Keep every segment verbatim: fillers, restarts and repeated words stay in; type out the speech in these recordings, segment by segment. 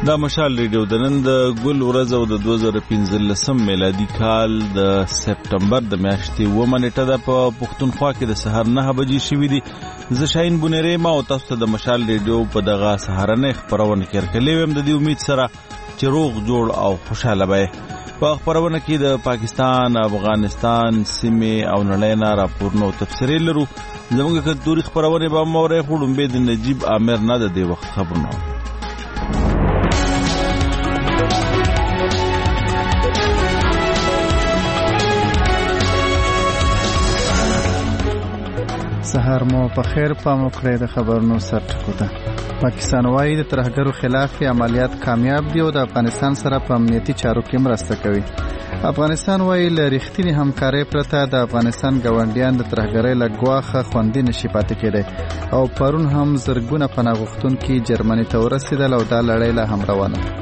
دا مشال ریډیو د نن د ګل ورځ او د دوه زره پنځلسم میلادي کال د سپټمبر د میاشتې اوومه نیټه ده. په پښتونخوا کې د سهار نهه بجې شوي دي. زه شاهین بونیری ما او تاسو ته د مشال ریډیو په دغه سهارنۍ خپرونه کې هرکلی ویم د دې امید سره چې روغ جوړ او خوشحاله به په خپرونه کې د پاکستان، افغانستان، سیمې او نړۍ نه راپورونه او تبصرې لرو. زموږ کلتوري خپرونې به هم اورئ، خو لومبې د نجیب عامر نه د دې وخت خبرونه. سهار مو په خیر، پام وکړئ د خبرونو سرټکو ته. پاکستان وايي د ترهګرو خلاف عملیات کامیاب دي او د افغانستان سره په امنیتي چارو کې مرسته کوي. افغانستان وايي له رښتینې همکارۍ پرته د افغانستان ګاونډیان د ترهګرۍ له ګواښه خوندي نشي پاتې کېدی او پرون هم زرګونه پناه غوښتونکي جرمني ته ورسېدل او دا لړۍ لا هم روانه ده.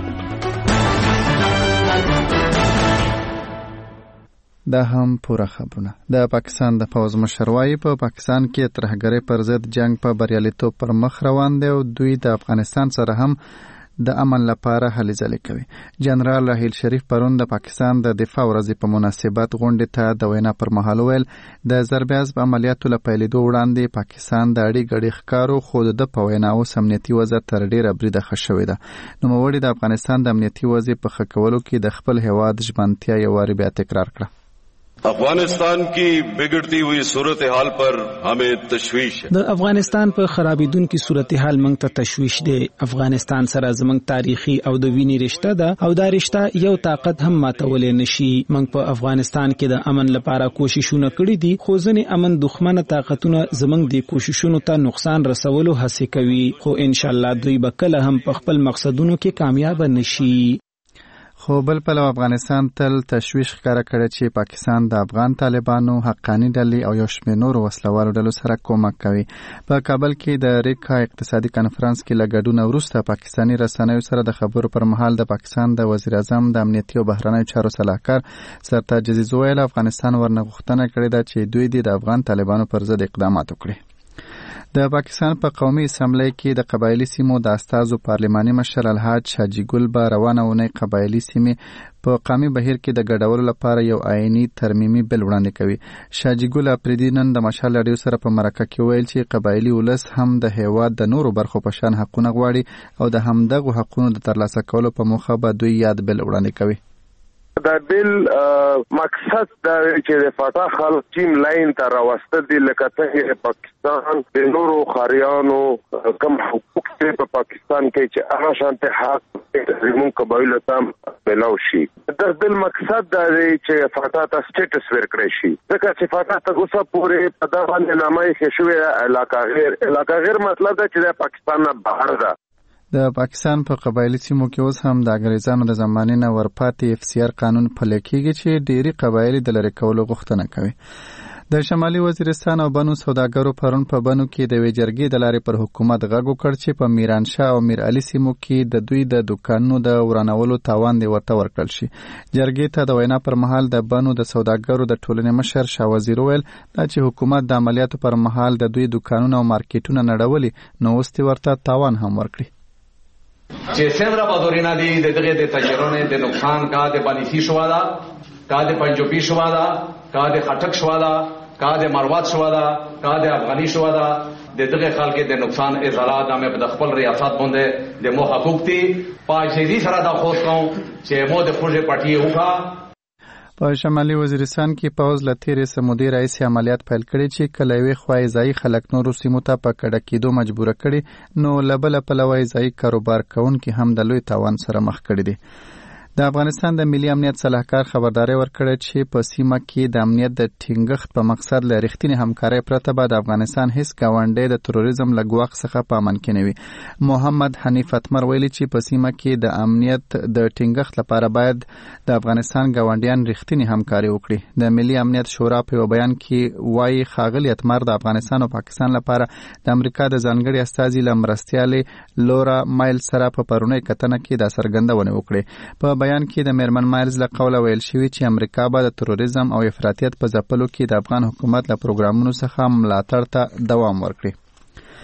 دا هم پوره خبرونه. د پاکستان د پوځ مشر وايي په پاکستان کې ترهګرۍ پر ضد جنگ په بریالیتوب پر مخ روان دی او دوی د افغانستان سره هم د امن لپاره هلې ځلې کوي. جنرال راحیل شریف پرون د پاکستان د دفاع ورځې په مناسبت غونډې ته د وینا پر مهال ویل د ضربې په عملیاتو له پیلېدو وړاندې پاکستان د اړې ګډې ښکارو، خو د په وینا اوس امنیتي وضع تر ډېره بریده ښه شوې ده. نوموړي د افغانستان د امنیتي وضع په ښه کولو کې د خپل هېواد ژمنتیا یو وارې بیا تکرار کړه. افغانستان کی بگڑتی ہوئی صورتحال پر ہمیں تشویش ہے. د افغانستان په خرابیدونکو صورتحال موږ ته تشویش دی. افغانستان سره زموږ تاریخي او د وینې رشته ده او دا رشته یو طاقت هم ماتولې نشي. موږ په افغانستان کې د امن لپاره کوششونه کړې دي، خو ځینې امن دښمنه طاقتونه زموږ د کوششونو ته نقصان رسولو هڅه کوي، خو ان شاء الله دوی به کله هم په خپل مقصدونو کې کامیاب نشي. خو بل پلو افغانستان تل تشویش ښکاره کړی چې پاکستان د افغان طالبانو، حقاني ډلې او یو شمېر نورو وسلوالو ډلو سره کومک کوي. په کابل کې د ریکا اقتصادي کنفرانس کې له ګډون وروسته پاکستاني رسنیو سره د خبرو پر مهال د پاکستان د وزیر اعظم د امنیتي او بهرنیو چارو سلاکار سرتاج عزیز ویل افغانستان ورنه غوښتنه کړې ده چې دوی د افغان طالبانو پر ضد اقدامات وکړي. د پاکستان په قومي اسمبلی کې د قبایلی سیمو د استازو پارلماني مشر الحاج شاجي ګل به روانه ونې قبایلی سیمې په قومي بهیر کې د ګډولو لپاره یو آئینی ترمیمي بل وړاندې کوي. شاجي ګل اپریدي نن د مشال راډیو سره په مرکه کې ویل چې قبایلی ولس هم د هیواد د نورو برخو په شان حقونه غواړي او د همدغو حقونو د ترلاسه کولو په موخه به دوی یاد بل وړاندې کوي. دا بل مقصد دا چې د فتح خلک ټیم لاین ته راوسته دي، لکه څنګه پاکستان د نورو خاریانو کم حقوق په پاکستان کې چې هغه شانته حق زموږ قبایلو ته ملاو شي. دا بل مقصد دا دی چې فتح ته سټیټس ورکړي شي، ځکه چې فتح ته اوسه پورې په دا باندې نامه یې شوې علاقه غیر علاقه غیر مطلب دا چې د پاکستان نه بهر ده. د پاکستان په قبایلی سیمو کې اوس هم د انګریزانو د زمانې نه ورپاتې اف سی آر قانون پلی کېږي چې ډېری قبایلی د لرې کولو غوښتنه کوي. د شمالي وزیرستان او بنو سوداګرو پرون په بنو کې د یوې جرګې د لارې پر حکومت غږ وکړ چې په میرانشاه او میر علي سیمو کې د دوی د دوکانونو د ورانولو تاوان دی ورته ورکړل شي. جرګې ته د وینا پر مهال د بنو د سوداګرو د ټولنې مشر شاه وزیر ویل دا چې حکومت د عملیاتو پر مهال د دوی دوکانونه او مارکیټونه نړولي نو اوس ورته تاوان هم ورکړي. چې څومره بدورینه دي د دغه د تجربه د نقصان کا د پالیسی شو دا کا د پنجوبي شو دا کا د خټک شو دا کا د مروات شو دا کا د افغاني شو دا د دغه خلک د نقصان ازالات هم په خپل ریاست باندې د مو حقوق دي پاجيزي سره دا خو کوم چې مو د خوږه پټي وکا. په شمالي وزیرستان کې پوز له تیرې سمودي رئیس عملیات پیل کړي چې کله وی خوای ځای خلک نورو سیمو ته په کډه کېدو مجبور کړي نو لبل په لوي ځای کاروبار کوونکي هم د لوی تاوان سره مخ کړي دي. د افغانستان د ملي امنیت صلاحکار خبرداري ورکړه چې په سیمه کې د امنیت د ټینګښت په مقصد له رښتینې همکارۍ پرته به د افغانستان هیڅ ګاونډی د تروریزم له ګواښ څخه په امن کې نه وي. محمد حنیف اتمر ویلي چې په سیمه کې د امنیت د ټینګښت لپاره باید د افغانستان ګاونډیان رښتینې همکاري وکړي. د ملي امنیت شورا په یو بیان کې وایي ښاغلي اتمر د افغانستان او پاکستان لپاره د امریکا د ځانګړي استازي له مرستیالې لورا مایل سره په پرونی کتنه کې دا څرګندونه وکړي. په بیان کې د میرمن مایلز له قوله ویل شوی چې امریکا به د تروریزم او افراطیت په ځپلو کې د افغان حکومت له پروګرامونو څخه ملاتړ ته دوام ورکړي.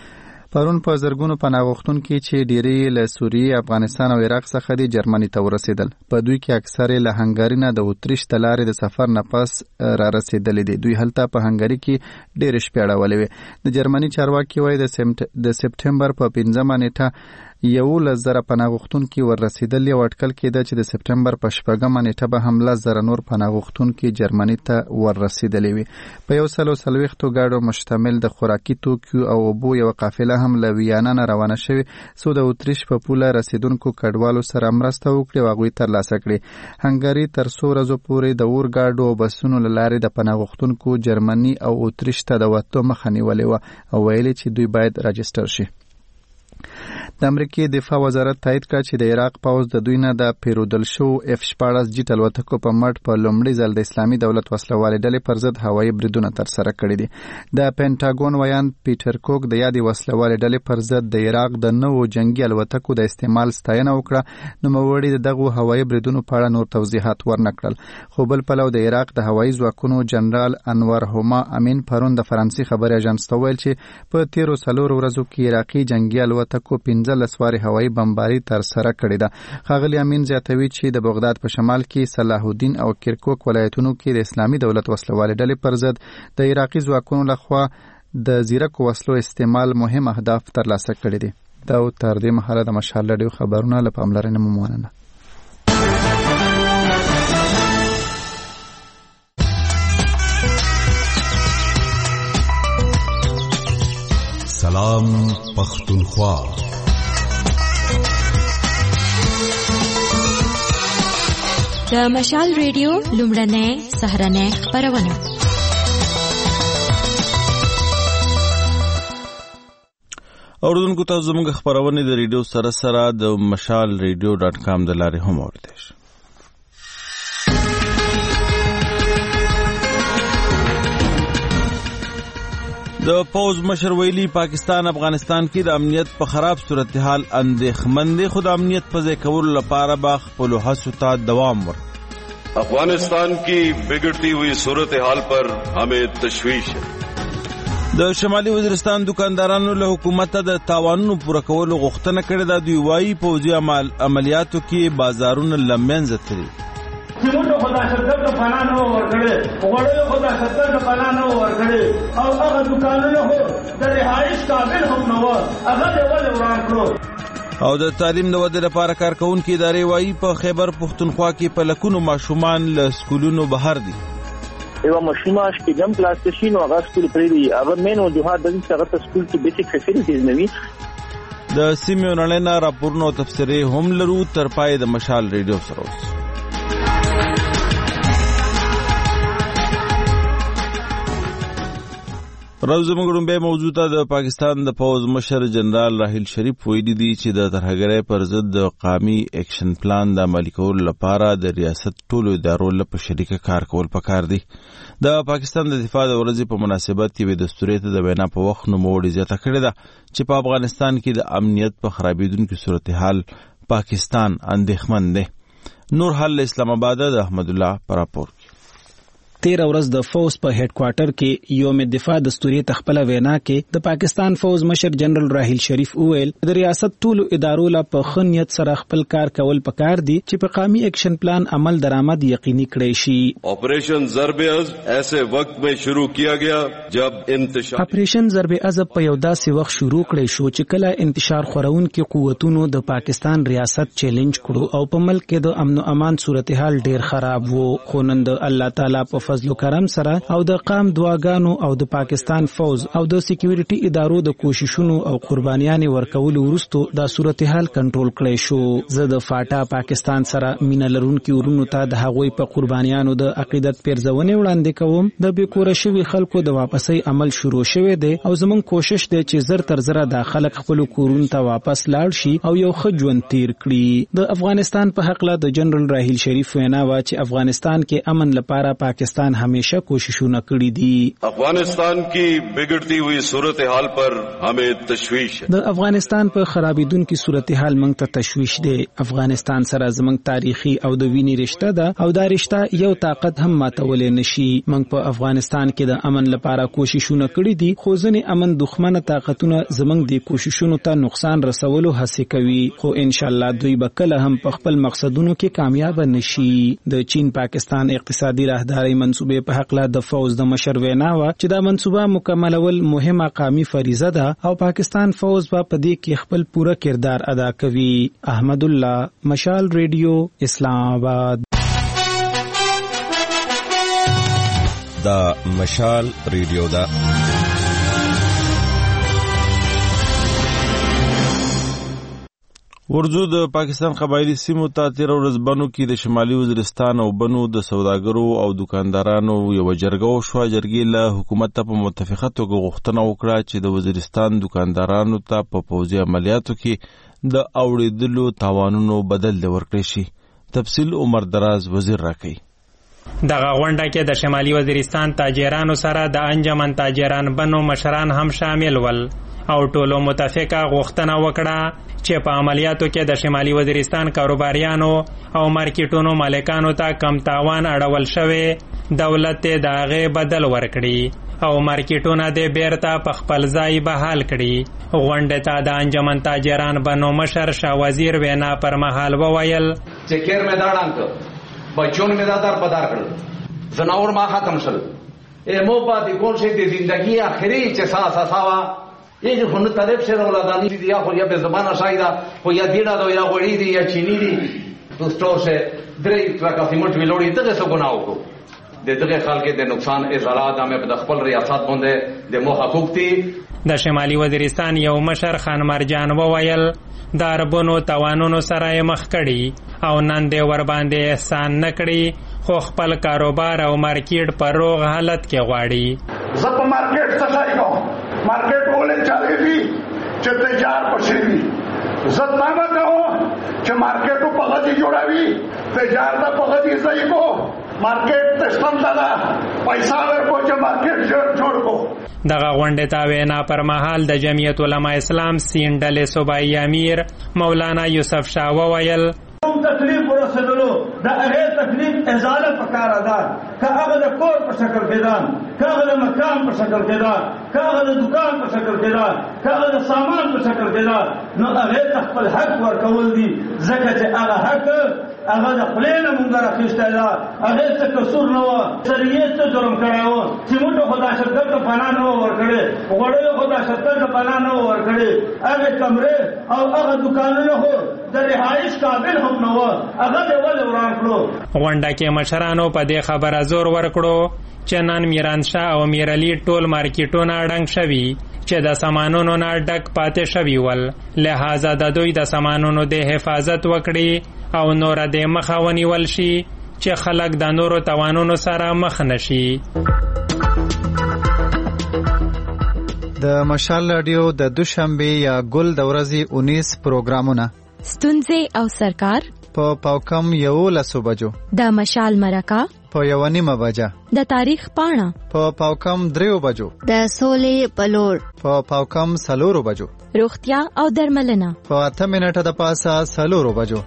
پرون په زرګونو پناه غوښتونکي چې ډېری له سوریې، افغانستان او عراق څخه دي جرمني ته ورسېدل. په دوی کې اکثر له هنګاري نه د اتریش د لارې د سفر نه پس را رسېدلي دي. دوی هلته په هنګاري کې ډېرې شپې اړولې وې. د جرمني چارواکي وایي د سپټمبر په پنځمه نیټه یولس زره پناه غوښتونکي ور رسېدلي او اټکل کېده چې د سپټمبر په شپږمه نیټه به هم لس زره نور پناه غوښتونکي جرمني ته ور رسېدلي وي. په یو سل او څلوېښتو ګاډو مشتمل د خوراکي توکو او اوبو یوه قافله هم له ویانا نه روانه شوې، څو د اتریش په پوله رسېدونکو کډوالو سره مرسته وکړي او هغوی ترلاسه کړي. هنګاري تر څو ورځو پورې د اورګاډو او بسونو له لارې د پناه غوښتونکو جرمني او اتریش ته د وتو مخه نیولې وه او ویلي چې دوی باید راجستر شي. د امریکای دفاع وزارت تایید کړ چې د عراق پوځ د دوی نه د پیرودل شو اف شپاړس جیټ الوتکو په مټ په لومړي ځل د اسلامي دولت وسلوالې ډلې پر ضد هوایي بریدونه ترسره کړي دي. د پینټاګون ویان پیټر کوک د یادې وسلوالې ډلې پر ضد د عراق د نوو جنگي الوتکو د استعمال ستاینه وکړه. نوموړي د دغو هوایي بریدونو په اړه نور توضیحات ورنکړل. خو بل پلو د عراق د هوایي ځواکونو جنرال انور هما امین پرون د فرانسې خبري اژانس ته ویل چې په تیرو څلورو ورځو کې عراقي جنگي الوتکو پنځه لسواري هوایي بمباري تر سره کړې ده. ښاغلي امین زیاتوي چې د بغداد په شمال کې صلاح الدین او کرکوک ولایتونو کې د اسلامي دولت وسلوالې ډلې پر ضد د عراقي ځواکونو لخوا د زیرکو وسلو استعمال مهم اهداف ترلاسه کړي دي. دا تر دې مهاله د مشال راډیو خبرونه له پاملرنې مو مننه. سلام پختونخوا. د مشال ریډیو لومړنۍ سهارنۍ خپرونه. اوردونکو تاسو زموږ خپرونه د ریډیو سره سره د مشال ریډیو ډاټ کام د لارې هم اوریدئ شئ. د پوز مشر ویلي پاکستان افغانستان کې د امنیت په خراب صورتحال اندېښمن دی، خو د امنیت په ځای کولو لپاره به خپلو هڅو ته دوام ورکړي. افغانستان کی بگڑتی ہوئی صورتحال پر ہمیں تشویش ہے. د شمالي وزیرستان دکاندارانو له حکومت د تاوانونو پوره کولو غوښتنه کړې ده. دوی وایي پوځي عملیاتو کې بازارونه له منځه تللي. سیمونو خدا ستر ته پناه نه ورکړي، غوړیو خدا ستر ته پناه نه ورکړي او هغه دکانونه هو د رهایش قابل هم نه و، هغه یې ولې وران کړو. او د تعلیم د ودې لپاره کارکونکي ادارې وایي په خیبر پښتونخوا کې په لکونو ماشومان له سکولونو بهر دي. یو ماشومه شپږم کلاس کې شي نو هغه سکول پرې دی، هغه مین وجوهات د دې هغه سکول کې بیسیک فیسیلیټیز نه وي. د سیمې نړۍ نه راپورونه او تفسیرې هم لرو. تر پای د مشال ریډیو سره اوسئ. راو زموږ لومړی موضوع ته د پاکستان د پوځ مشر جنرال راحیل شریف ویلي دي چې د ترهګرۍ پر ضد د قومي اکشن پلان د عملي کولو لپاره د ریاست ټولو ادارو له په شریکه کار کول پکار دي. د پاکستان د دفاع د ورځې په مناسبت یوې دستوري ته د وینا په وخت نوموړي زیاته کړې ده چې په افغانستان کې د امنیت په خرابېدونکي صورتحال پاکستان اندېښمن دی. نور حال اسلام آباد د احمد الله پر راپور. تیر ورځ د فوز په هډ کوارټر کې یوم دفاع دستوري تخپل وینا کې د پاکستان فوز مشر جنرال راحیل شریف وویل د ریاست ټولو ادارو لا په خنیت سره خپل کار کول پکار دي چې په قومي اکشن پلان عمل درآمد یقیني کړي شي. آپریشن ضرب عضب ایسے وقت میں شروع کیا گیا جب انتشار آپریشن ضرب عضب په یو داسې وخت شروع کړي شو چې کله انتشار خورونکو قوتونو د پاکستان ریاست چیلنج کړو او په ملک کې د امن او امان صورتحال ډیر خراب وو. خو نن د الله تعالی په فضل و کرم سره او د قام دعاګانو او د پاکستان فوز او د سکیورټي ادارو د کوششونو او قربانیانو ورکولو وروسته د صورتحال کنټرول کړی شو. زه د فاټا پاکستان سره مینه لرونکو ورونو ته د هغوی په قربانیانو د عقیدت پیرزونې وړاندې کوم. د بیکوره شوی خلکو د واپسۍ عمل شروع شوی دی او زمون کوشش دی چې زر تر زره د خلک خپل کورونو ته واپس لاړ شي او یو ښه ژوند تیر کړي. د افغانستان په حق له د جنرال راحیل شریف وینا وا چې افغانستان کې امن لپاره پاکستان افغانستان همیشه کوششونه کړي دي. افغانستان کی بگڑتی ہوئی صورتحال پر ہمیں تشویش ہے. د افغانستان په خرابیدونکو صورتحال موږ ته تشویش دی. افغانستان سره زموږ تاریخي او د وینې رشته ده او دا رشته یو طاقت هم ماتولې نشي. موږ په افغانستان کې د امن لپاره کوششونه کړي دي، خو ځینې امن دښمنه طاقتونه زموږ د کوششونو ته نقصان رسولو هڅه کوي، خو ان شاء الله دوی به کله هم په خپل مقصدونو کې کامیاب نشي. د چین پاکستان اقتصادي راهداري منصوبې په حق له د فوز د مشر وینا و چې دا منصوبه مکملول مهمه قومي فریضه ده او پاکستان فوز به په دې کې خپل پوره کردار ادا کوي. احمد الله، مشال ریډیو، اسلام آباد. دا مشال ریډیو ده. ورځو د پاکستان قبایلی سیمو ته تیر ورځ بنو کې د شمالي وزیرستان او بنو د سوداګرو او دکاندارانو یو جرګه وشوه. جرګې له حکومت ته په متفقه توګه غوښتنه وکړه چې د وزیرستان دکاندارانو ته په پوځي عملیاتو کې د اوړېدلو تاوانونو بدل ورکړي شي. تفصیل عمر دراز وزیر راکړي. دغه غونډه کې د شمالي وزیرستان تاجرانو سره د انجمن تاجران بنو مشران هم شامل ول او ټولو متفقه غوښتنه وکړه چې په عملیاتو کې د شمالي وزیرستان کاروباریانو او مارکیټونو مالکانو ته کم تاوان اړول شوی، دولت ته د هغې بدل ورکړي او مارکیټونه د بیرته په خپل ځای بحال کړي. غونډې ته د انجمن تاجران بنو مشر شاه وزیر وینا پر مهال وویل چې کیر مې دا ډانګ کړ، بچون مې دا در بدار کړل، زناور ما ختم شل، ایمو پاتې کول شي د زندگی آخري چې ساسا ساوا یه خونو طرف شده ولادانی دی یا خو یا به زبان شایده خو یا دینا دو یا غوړی دی یا چینی دی دوستو شه درې ترکا سیمټ ویلوړي دغه څه ګناه وکړو. د دغه خلک د نقصان ازالات هم په خپل ریاست باندې د مو حقوق دي. د شمالي وزیرستان یو مشر خان مرجان وویل د عربونو توانونو سره مخ کړي او نن د ور باندې احسان نکړي خو خپل کاروبار او مارکیټ په روغ حالت کې غواړي. زپ مارکیټ څه ځای کو مارکیټ ولې چالي دي چې تجار پښې وي. زت ما به کوم چې مارکیټو په غدي جوړوي، تجار ته په غدي ځای کو، مارکیټ ته څنګه دا پیسې ورکو چې مارکیټ جوړ کو. دغه غونډې ته وینا پر مهال د جمعیت علما اسلام سین ډلې صوبایي امیر مولانا یوسف شاه وویل کوم تکلیف ورسېدلو د هغې تکلیف ازاله پکار ده، که هغه د کور په شکل کې ده، که هغه د مکان په شکل کې ده، که هغه د دکان په شکل کې ده، که هغه د سامان په شکل کې ده، نو هغې ته خپل حق ورکول دي، ځکه چې هغه حق هغه د خولې نه مونږ راخیستی ده، هغې څه قصور نه وه، سریې څه جرم کړی و، سیمټو خو دهشتګرد ته پناه نه وه ورکړې، غوړیو خو دهشتګرد ته پناه نه وه ورکړې، هغې کمرې او هغه دکانونه خو د رهایش قابل هم نه وه، هغه دې ولې وران کړو. غونډه کې مشرانو په دې خبره زور ورکړو چې نن میرانشاه او میرعلي ټول مارکیټونه ډنګ شوي چې د سامانونو نه ډک پاتې شوي ول، لہذا د دوی د سامانونو د حفاظت وکړي او نور د مخه ونیول شي چې خلک د نورو توانونو سره مخ نشي. د مشال رادیو د دوشنبه یا ګل د ورځې اونیس پروګرامونه ستونزې او سرکار په پاوکم یولسو بجو، د مشال مرکه په یو نیمه بجه، د تاریخ پاڼه په پاوکم دریو بجو، د سولې پلور په پاوکم سلورو بجو، روغتیا او درملنه په اته منټه د پاسه سلورو بجو.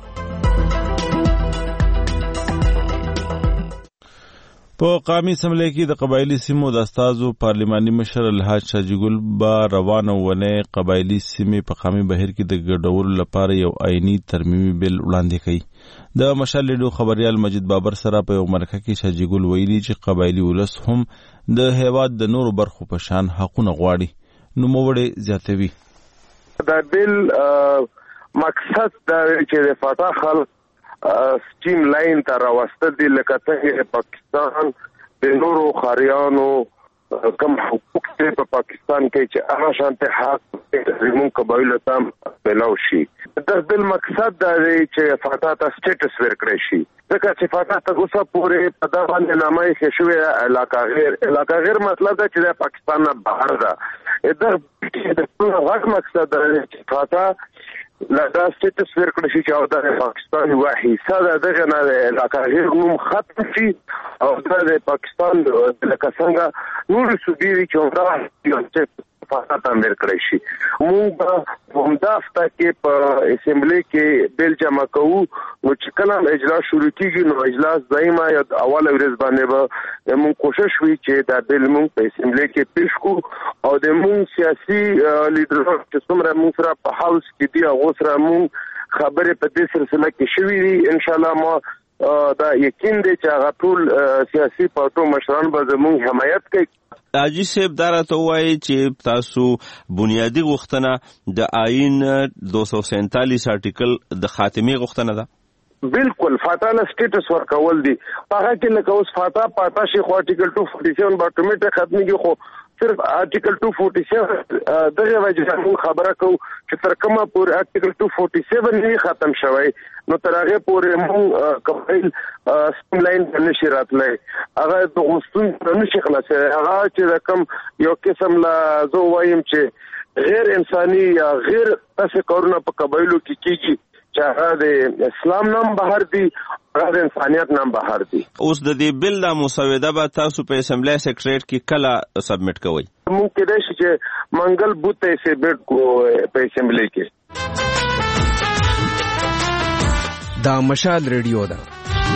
په قومي اسمبلی کې د قبایلی سیمو د استازو پارلماني مشر الحاج شاجي ګل با روانه ونه قبایلی سیمې په قومي بهیر کې د ګډولو لپاره یو آئینی ترمیمي بل وړاندې کړي. د مشال لیډو خبريال مجید بابر سره په یو مرکه کې شاجي ګل ویلي چې قبایلی ولس هم د هیواد د نورو برخو په شان حقونه غواړي. نوموړی زیاتوي دا بل مقصد دا چې د فتح خلک سټیم لاین ته راوسته دي، لکه څنګه پاکستان د نورو خاریانو کم حقوق ته په پاکستان کې چې هغه شانته حق زموږ قبایلو ته ملاو شي. دا بل مقصد دا دی چې فتح ته سټیټس ورکړي شي، ځکه چې فتح ته اوسه پورې په دا باندې نامه یې شوې علاقه غیر. علاقه غیر مطلب دا چې د پاکستان نه بهر ده. دا د ټول غږ مقصد دا دی چې فتح لا دا سټیټس ورکړل شي چې او د پاکستان یو حصہ ده دغه نه علاقه غیر نوم ختم شي او د پاکستان لکه څنګه نور صوبې چې عمره فساد امر کړی شي. موږ هم دا افتا کې په اسمبلی کې بیل جمع کوو نو چې کله اجلاس شروع کیږي نو اجلاس دایمه یا اوله ورځ باندې به موږ کوشش وکړو چې دا بیل موږ په اسمبلی کې پیش کړو او د موږ سیاسي لیډرانو چې څومره موږ سره په هاوس کې دي هغه سره موږ خبرې په دې سلسله کې شوې دي. ان شاء الله ما دا یقین دی چې هغه ټول سیاسي پارټو مشران به زموږ حمایت کوي. حاجی صاحب دا راته وایي چې تاسو بنیادی غوښتنه د آئین دو سو سینتالیس آرټیکل د خاتمه غوښتنه ده. بالکل فاتاله سټیټس ورکول دي هغه کې لکه اوس فاتا پاتا شي خو آرټیکل دو سو سیزده به اتوماتیک ختميږي خو صرف آرټیکل دو سو سیزده دغه وجه موږ خبره کوو چې تر کومه پورې آرټیکل دو سو سیزده نه ختم شوی نو تر هغه پورې موږ کمپایل سم لاین نشي راتلای هغه د غوښتون نشي خلاصه هغه چې رقم یو قسم لا زو وایم چې غیر انساني یا غیر تاسو کارونه په قبایلو کې کیږي چې هغه د اسلام نام بهر دی هغه د انسانیت نام بهر دی. اوس د دې بل د مسوده به تاسو په اسمبلی سیکریټریټ کې کله سبمټ کوئ؟ موږ کېدای شي چې منګل بوته سبمټ کو په اسمبلی کې. دا مشال ریډیو ده.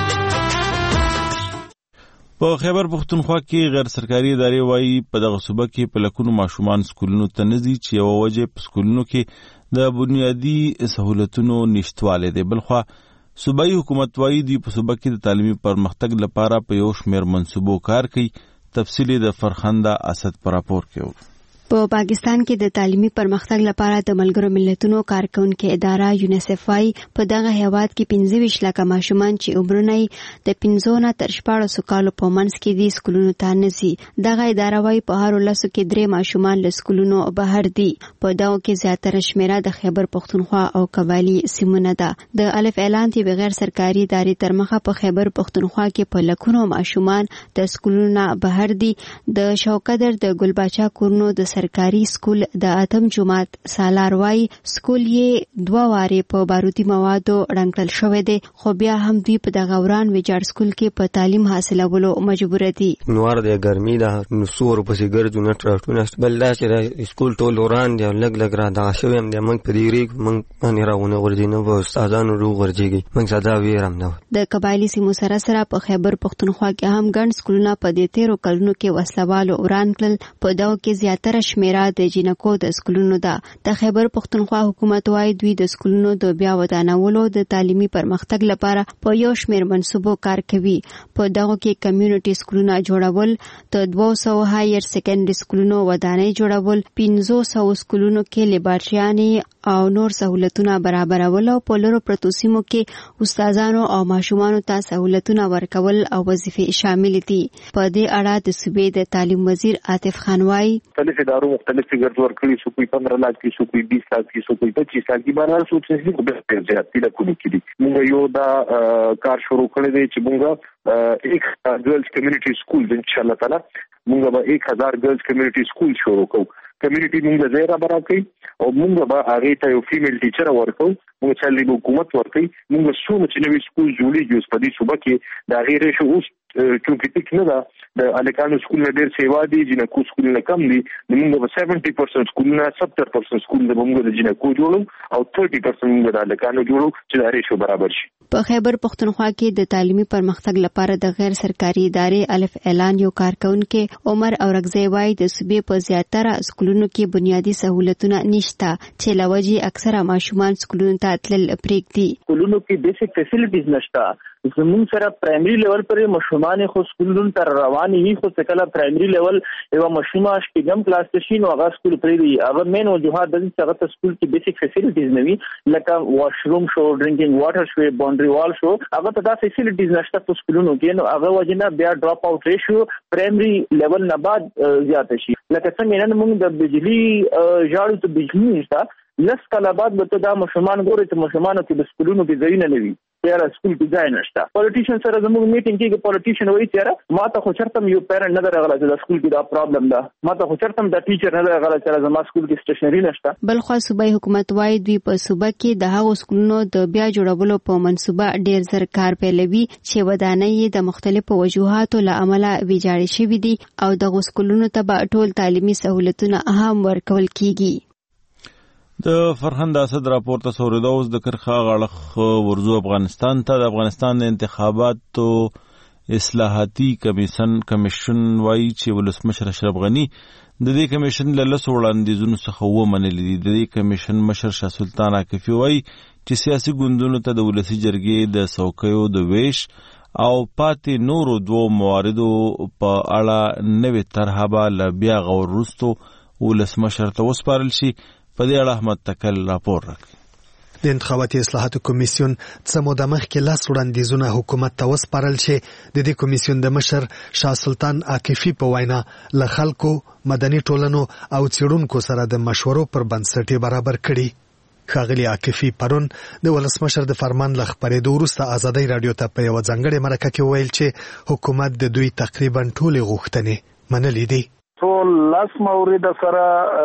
په خیبر پختونخوا کې غیر سرکاري ادارې وایي په دغه صوبه کې په لکونو ماشومان سکولونو ته نه ځي چې یوه وجه په سکولونو کې د بنیادي سهولتونو نشتوالی دی. بلخوا صوبایي حکومت وایي دوی په صوبه کې د تعلیمي پرمختګ لپاره په یو شمېر منصوبو کار کوي. تفصیل د فرخنده اسد په راپور کې و. په پاکستان کې د تعلیمي پرمختګ لپاره د ملګرو ملتونو کارکونکو اداره یونیسف وايي په دغه هیواد کې پنځه ویشت لکه ماشومان چې عمرونه د پنځه نه تر شپاړسو کالو په منځ کې دي سکولونو ته نه ځي. دغه اداره وايي په هر لسو کې درې ماشومان له سکولونو بهر دي. په دغه کې زیاتره شمیره د خیبر پختونخوا او قبایلی سیمونه ده. د الف اعلان دی بغیر سرکاري ادارې تر مخه په خیبر پختونخوا کې په لکونو ماشومان د سکولونو بهر دي. د شوکدر د ګلباچا کورنو د سرکاري سکول د اتم جماعت سالار وای سکول یې دوه واره په بارودي موادو رنګل شوې دي خو بیا هم دوی په دغه وران ویجاړ سکول کې په تعلیم حاصلولو مجبور دي. نوار د ګرمي ده نو سور پسې ګرځو نه ټرټونه بل دا چې سکول ټول وران دي لګ لګ را دا شوې هم د موږ په دې ریګ موږ باندې راونه ورځي نه و استادانو رو ورځيږي موږ ساده ویرم نه. د قبایلی سیمو سره سره په خیبر پختونخوا کې هم ګڼ سکولونه په دې تیرو کلونو کې وسلوالو وران کړل. په دغه کې زیاتره شمیره د جنکو د سکولونو ده. د خیبر پختونخوا حکومت وايي دوی د سکولونو د بیا ودانولو د تعلیمي پرمختګ لپاره په یو شمېر منصوبو کار کوي. په دغه کې کمیونټي سکولونه جوړول، د دوه سوه هایر سیکنډري سکولونو ودانۍ جوړول، پنځه سوه سکولونو کې لیبارټریانې او نور سہولتونه برابرول او په لرو پرتو سیمو کې استادانو او ماشومانو ته سہولتونه ورکول او وظیفې شامل دي. په دې اړه د صوبې د تعلیم وزیر عاطف خان وايي مختلف اداروں مختلف فگرز ورکړي سو کوئی پندرہ لاکھ کی سو کوئی بیس لاکھ کی سو کوئی پچیس لاکھ کی بهر سو څه څه به زیاتې لکونی کړي. موږ یو دا کار شروع کړی دی چې موږ ایک ګرلز کمیونټي سکول ان شاء الله تعالی موږ به ایک هزار ګرلز کمیونټي سکول شروع کوو. کمیونټي موږ ځای را برابر کړي او موږ به هغه ته یو فیمیل ټیچر ورکو. موږ چې له حکومت ورکړي موږ څو چې نوې سکول جوړیږي اوس په دې صوبه کې دا غیر شو اوس چونکه ټیک نه ده د الکانو سکول نه ډیر سیوا دي جنکو سکول نه کم دي. موږ به سبعین پرسنټ سکول نه ستر پرسنټ سکول د موږ د جنکو جوړو او تیس پرسنټ موږ د الکانو جوړو چې دا ریشو برابر شي. په خیبر پختونخوا کې د تعلیمي پرمختګ لپاره د غیر سرکاري ادارې الف اعلان یو کارکونکو عمر اورغزی وايي د صوبې په زیاتره سکولونو کې بنیادی سہولتونه نشته چې لوجه اکثره ماشومان سکولونو ته تلل پرېږدي. سکولونو کې بیسیک فیسیلیټیز نشته. زمون سره پرایمري لیول پر ماشومان خو سکولونو ته رواني وي خو څکله پرایمري لیول یو ماشومه شپږم کلاس ته شي نو هغه سکول پرېږدي. هغه مین وجوهات د دې هغه سکول کې بیسیک فیسیلیټیز نه وي لکه واشروم شو، ډرینکینګ واټر شو، باونډري وال شو. هغه ته دا فیسیلیټیز نشته په سکولونو کې نو هغه وجنه بیا ډراپ اوټ ریشیو پرایمري لیول نه بعد زیات شي. لکه څنګه نن موږ د بجلی ژاړو ته بجلی نشته لس کاله بعد به ته دا ماشومان ګورې چې ماشومانو کې د سکولونو کې ځایونه نه وي. یاره سکول کې ځای نشته. پولیټیشن سره زموږ میټینګ کې پولیټیشن وایي چې ما ته خو چرته یو پیرنټ نه درغله چې د سکول کې دا پرابلم ده، ما ته خو چرته د ټیچر نه درغله چې زما سکول کې سټیشنری نشته. بلخو صوبایي حکومت وايي دوی په صوبه کې د هغو سکولونو د بیا جوړولو په منصوبه ډیر زر کار پیلوي چې ودانۍ د مختلفو وجوهاتو له امله ویجاړې شوې دي او د سکولونو ته به ټول تعلیمي سہولتونه هم ورکول کیږي. د فرهند اسد راپور ته سوریدا اوس د کرخه غړخ ورزو افغانستان ته. د افغانستان د انتخاباتو اصلاحاتي کمیشن کمیشن وايي چې ولسمشر اشرف غنی د دې کمیشن له لسو وړاندیزونو څخه ومنلي دي. د دې کمیشن مشر شاه سلطان عاکفي وايي چې سیاسي ګوندونو ته د ولسي جرګې د څوکیو د ویش او پاتې نورو دوو مواردو په اړه نوې طرحه به له بیا غور وروستو ولسمشر ته وسپارل شي. په دې اړه احمد تکل راپور راکړي. د انتخاباتي اصلاحاتو کمیسیون څه موده مخکې لاس وړاندیزونه حکومت ته وسپارل شي. د دې کمیسیون د مشر شاه سلطان عاکفي په وینا له خلکو، مدني ټولنو او څېړونکو سره د مشورو پر بنسټ برابر کړي. ښاغلي عاکفي پرون د ولسمشر د فرمان له خپرېدو وروسته ازادۍ راډیو ته په یوه ځانګړې مرکه کې وویل چې حکومت د دوی تقریبا ټولې غوښتنې منلې دي. ټول لاس مورید سره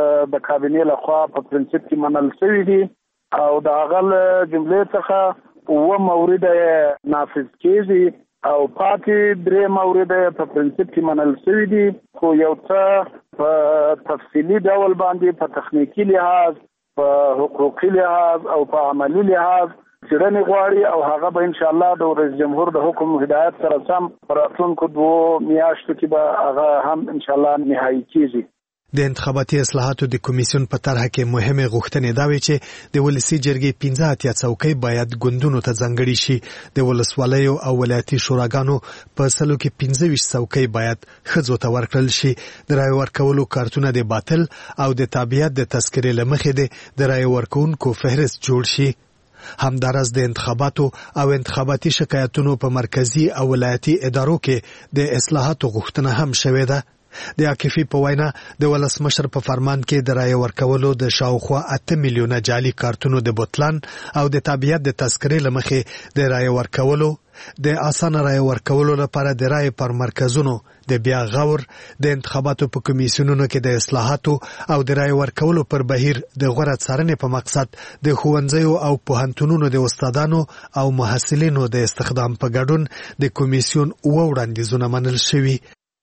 د کابینې لخوا په پرنسپ کې منل شوی دي او د هغه جملې څخه و مورید نافذ کیږي او پاتې درې مورید په پرنسپ کې منل شوی دي، خو یو څه په تفصیلي ډول باندې په تخنیکی لحاظ، په حقوقي لحاظ او په عملی لحاظ څېړنې غواړي او هغه به ان شاء الله د رئیس جمهور د حکم هدایت سره سم په راتلونکو دوو میاشتو کې به هغه هم ان شاء الله نهایي کیږي. د انتخاباتي اصلاحاتو د کمیسیون په طرحه کې مهمه غوښتنې دا وي چې د ولسي جرګې پنځه اتیا څوکۍ باید ګوندونو ته ځانګړي شي. د ولسوالیو او ولایتي شوراګانو په سلو کې پنځه ویشت څوکۍ باید ښځو ته ورکړل شي. د رایې ورکولو کارتونه د باطل او د تابعیت د تذکرې له مخې د رایې ورکوونکو فهرست جوړ شي. همدارس د انتخاباتو او انتخاباتي شکایتونو په مرکزی او ولایتي ادارو کې د اصلاحاتو غوښتنه هم شوې ده. د عاکفي په وینا د ولسمشر په فرمان کې د رایې ورکولو د شاوخوا اته میلیونه جعلي کارتونو د بوتلان او د تابعیت د تذکرې له مخې د رایې ورکولو، د اسانه رایې ورکولو لپاره د رایې پر مرکزونو د بیا غور، د انتخاباتو په کمیسیونونو کې د اصلاحاتو او د رایې ورکولو پر بهیر د غوره څارنې په مقصد د ښوونځیو او پوهنتونونو د استادانو او محصلینو د استخدام په ګډون د کمیسیون اووه وړاندیزونه منل شوي.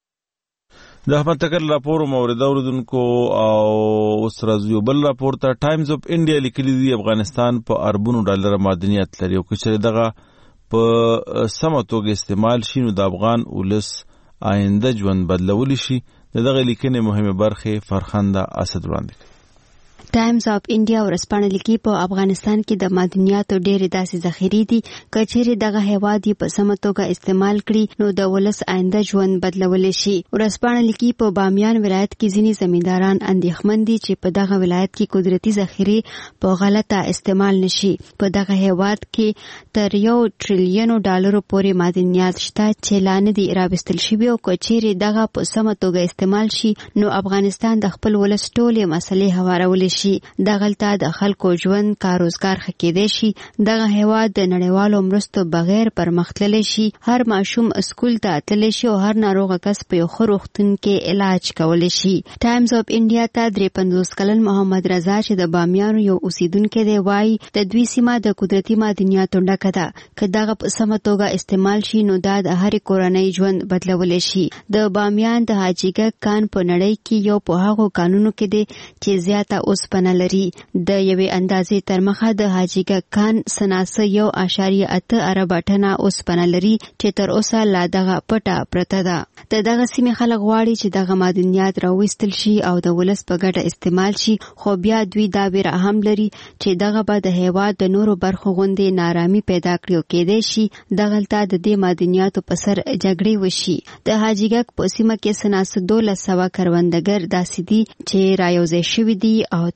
د احمد تکل راپور مورد اوریدونکو او اوس راځو یو بل راپور ته. ټایمز اف انډیا لیکلي دي افغانستان په اربونو ډالر معدنیات لري او که چېرې دغه په سمه توګه استعمال شي نو د افغان ولس آینده ژوند بدلولی شي. د دغه لیکنې مهمه برخې فرخنده اسد وړاندې کوي. ټایمز اف انډیا ورسپانه لیکي په افغانستان کې د معدنیاتو ډېرې داسې ذخیرې دي که چیرې دغه هیواد یې په سمه توګه استعمال کړي نو د ولس آینده ژوند بدلولی شي. ورسپانه لیکي په بامیان ولایت کې ځینې زمینداران اندېښمن دي چې په دغه ولایت کې قدرتي ذخیرې په غلطه استعمال نشي. په دغه هیواد کې تر یو ټریلیونو ډالرو پورې معدنیات شته چې لا نه دي راوستل شوي او که چیرې دغه په سمه توګه استعمال شي نو افغانستان د خپل ولس ټولې مسلې هوارولی شي. دغلته د خلکو ژوند کاروزګار ښه کېدی شي. دغه هیواد د نړیوالو مرستو بغیر پرمختللی شي. هر ماشوم اسکول ته تللی شي او هر ناروغه کس په یو ښه روغتون کې علاج کولی شي. ټایمز اف انډیا ته درې پنځوس کلن محمد رضا چې د بامیانو یو اوسیدونکی دی وایي د دوی سیمه د قدرتي معدنیاتو ډکه ده. که دغه په سمه توګه استعمال شي نو دا د هرې کورنۍ ژوند بدلولی شي. د بامیان د حاجي ګک کان په نړۍ کې یو په هغو کانونو کې دی چې زیاته اوسپنه لري. د یوې اندازې تر مخه د حاجي ګک کان سناسه یو اعشاریه اته اربه ټنه اوسپنه لري چې تر اوسه لا دغه پټه پرته ده. د دغه سیمې خلک غواړي چې دغه معدنیات راویستل شي او د ولس په ګټه استعمال شي، خو بیا دوی دا ویره هم لري چې دغه به د هیواد د نورو برخو غوندې نارامي پیدا کړي او کېدای شي دغلته د دې معدنیاتو په سر جګړې وشي. د حاجي ګک په سیمه کې سناسه دولس سوه کروندګر داسې دي چې رایوځای شوي دي او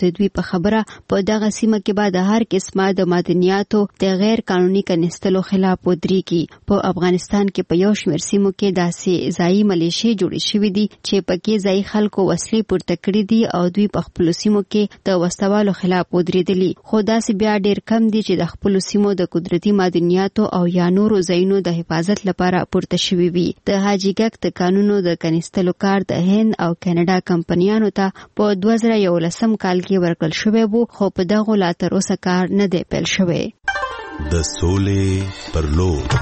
د دوی په خبره په دغه سیمه کې به د هر قسمه د معدنیاتو د غیر قانوني کنيستلو خلاف ودرېږي. په افغانستان کې په یو شمېر سیمو کې داسې ځایي ملیشې جوړې شوې دي چې پکې ځایي خلکو وسلې پورته کړې دي او دوی په خپلو سیمو کې د وسوالو خلاف ودرېدلي. خو داسې بیا ډېر کم دي چې د خپلو سیمو د قدرتي معدنیاتو او یا نورو ځایونو د حفاظت لپاره پورته شوي وي. د حاجي ګک د قانونو د کنيستلو کار د هند او کاناډا کمپنیانو ته په دوه زره یولسم کال کې ورکړل شوی وو، خو په دغو لا تر اوسه کار نه دی پیل شوی. د سولې پر لور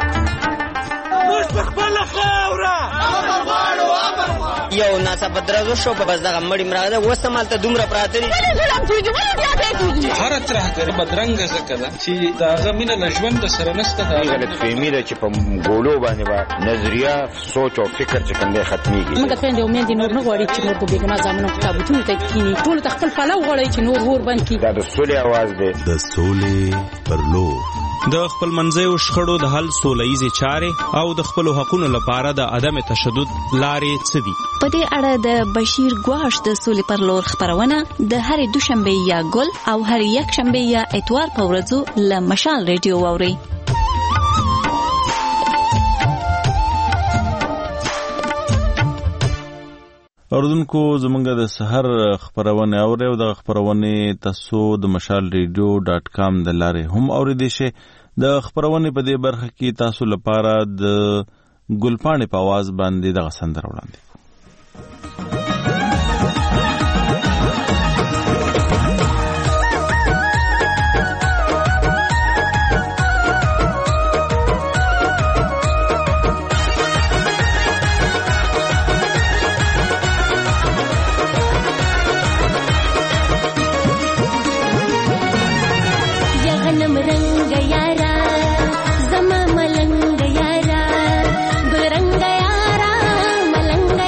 یو ناڅاپه درزو شو په بس دغه مړی مراغله وسه مالته دومره پراته دي هر طرح غیر بدرنګ زکه ده چې داغه مینه لژوند سره نسته. دا غلط فهمي ده چې په ګولو باندې با نظریه سوچ او فکر چې کوم ختميږي. موږ ته د امید نور نه غواړي چې نور په بیګنا ځامنو کتابونه ته کینی ټول تخپل پلو غواړي چې نور ور باندې کی. دا د سولې आवाज ده. د سولې پر لور د خپل منځیو شخړو د حل سولهیزې چارې او د خپلو حقونو لپاره د عدم تشدد لارې څه دي؟ په دې اړه د بشیر ګواش د سولې پر لور خبرونه د هرې دوشنبه یا ګل او هرې یک شنبه یا اتوار په ورځو له مشال ریډیو واورئ. اوردونکو زمونږ د سحر خبرونه اوري او د خبرونه تاسو د مشال ریډیو ډاٹ کام د لارې هم اوریدئ شئ. د خبرونه په دې برخه کې تاسو لپاره د ګلپاڼې په आवाज باندې د غسندر وړاندې मलंग यारा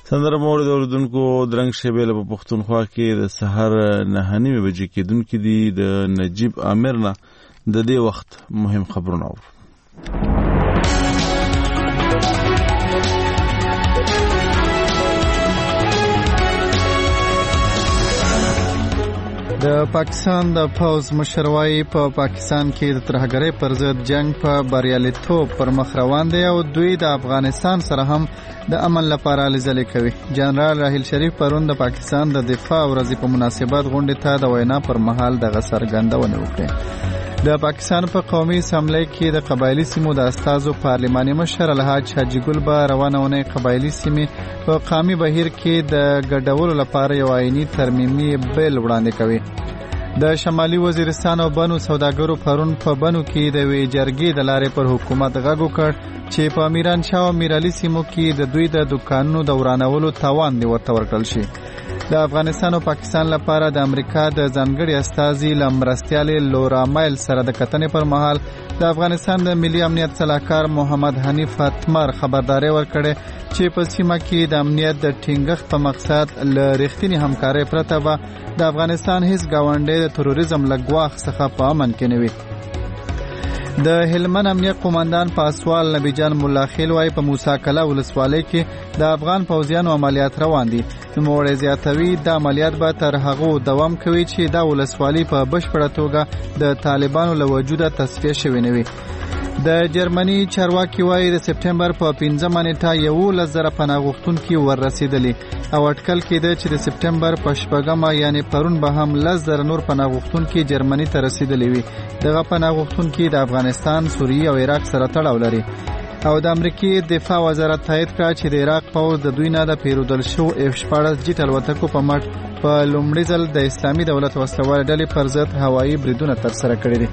سندره مورد اوردونکو درنګ شیبه له پښتونخوا کې د سحر نه نیمه بجې کېدونکې دي د نجیب عامر نه د دې وخت مهم خبرونه اورو. د پاکستان د پوز مشروعي په پا پاکستان کې د ترهګرۍ پر ضد جنگ په بریالیتوب پر مخ روان دی او دوی د افغانستان سره هم د امن لپاره لیدل کوي. جنرال راحیل شریف پرون د پاکستان د دفاع ورځې په مناسبت غونډې ته د وینا پر مهال د څرګندونه وکړه. د پاکستان په قومي اسمبلی کې د قبایلی سیمو د استازو پارلماني مشر الحاج حاجی ګل به روانونه قبایلی سیمې په قومي بهیر کې د ګډولو لپاره یو آئینی ترمیمي بیل وړاندې کوي. د شمالي وزیرستان او بنو سوداګرو پرون په بنو کې د وی جرګې د لارې پر حکومت غږ وکړ چې په میران شاه او میرعلي سیمو کې د دوی د دکانونو د ورانولو توان دی ورته ورکړل شي. د افغانستان او پاکستان لپاره د امریکا د ځانګړي استازي لمرستیالې لورا مایل سره د کتنې پر مهال د افغانستان د ملي امنیت صلاحکار محمد حنیف اتمر خبرداري ورکړه چې په سیمه کې د امنیت د ټینګښت په مقصد ل رښتینی همکاري پرته به د افغانستان هیڅ گاونډي د تروریزم لګواخ څخه په امن کې نه وي. د هلمند امنیت قومندان پاسوال نبی جان مولا خیل وايي په موسی کلا ولسوالۍ کې د افغان پوځیانو عملیات روان دي. نوموړی زیاتوي د عملیات به تر هغو دوام کوي چې دا ولسوالۍ په بشپړه توګه د طالبانو له وجوده تصفیه شوې نه وي. د جرمني چارواکي وايي د سپټمبر په پنځمه نیټه یولس زره پناه غوښتونکي ورسېدلي او اټکل کېده چې د سپټمبر په شپږمه یعنی پرون به هم لس زره نور پناه غوښتونکي جرمني ته رسېدلي وي. دغه پناه غوښتونکي د افغانستان، سوریه او عراق سره تړاو لري او د امریکای دفاع وزارت تایید کړ چې د عراق پوځ د دوی نه د پیرودل شو اف شپاړس جیټ الوتکو په مټ په لومړي ځل د اسلامي دولت وسلوال ډلې پر ضد هوایي بریدونه ترسره کړي دي.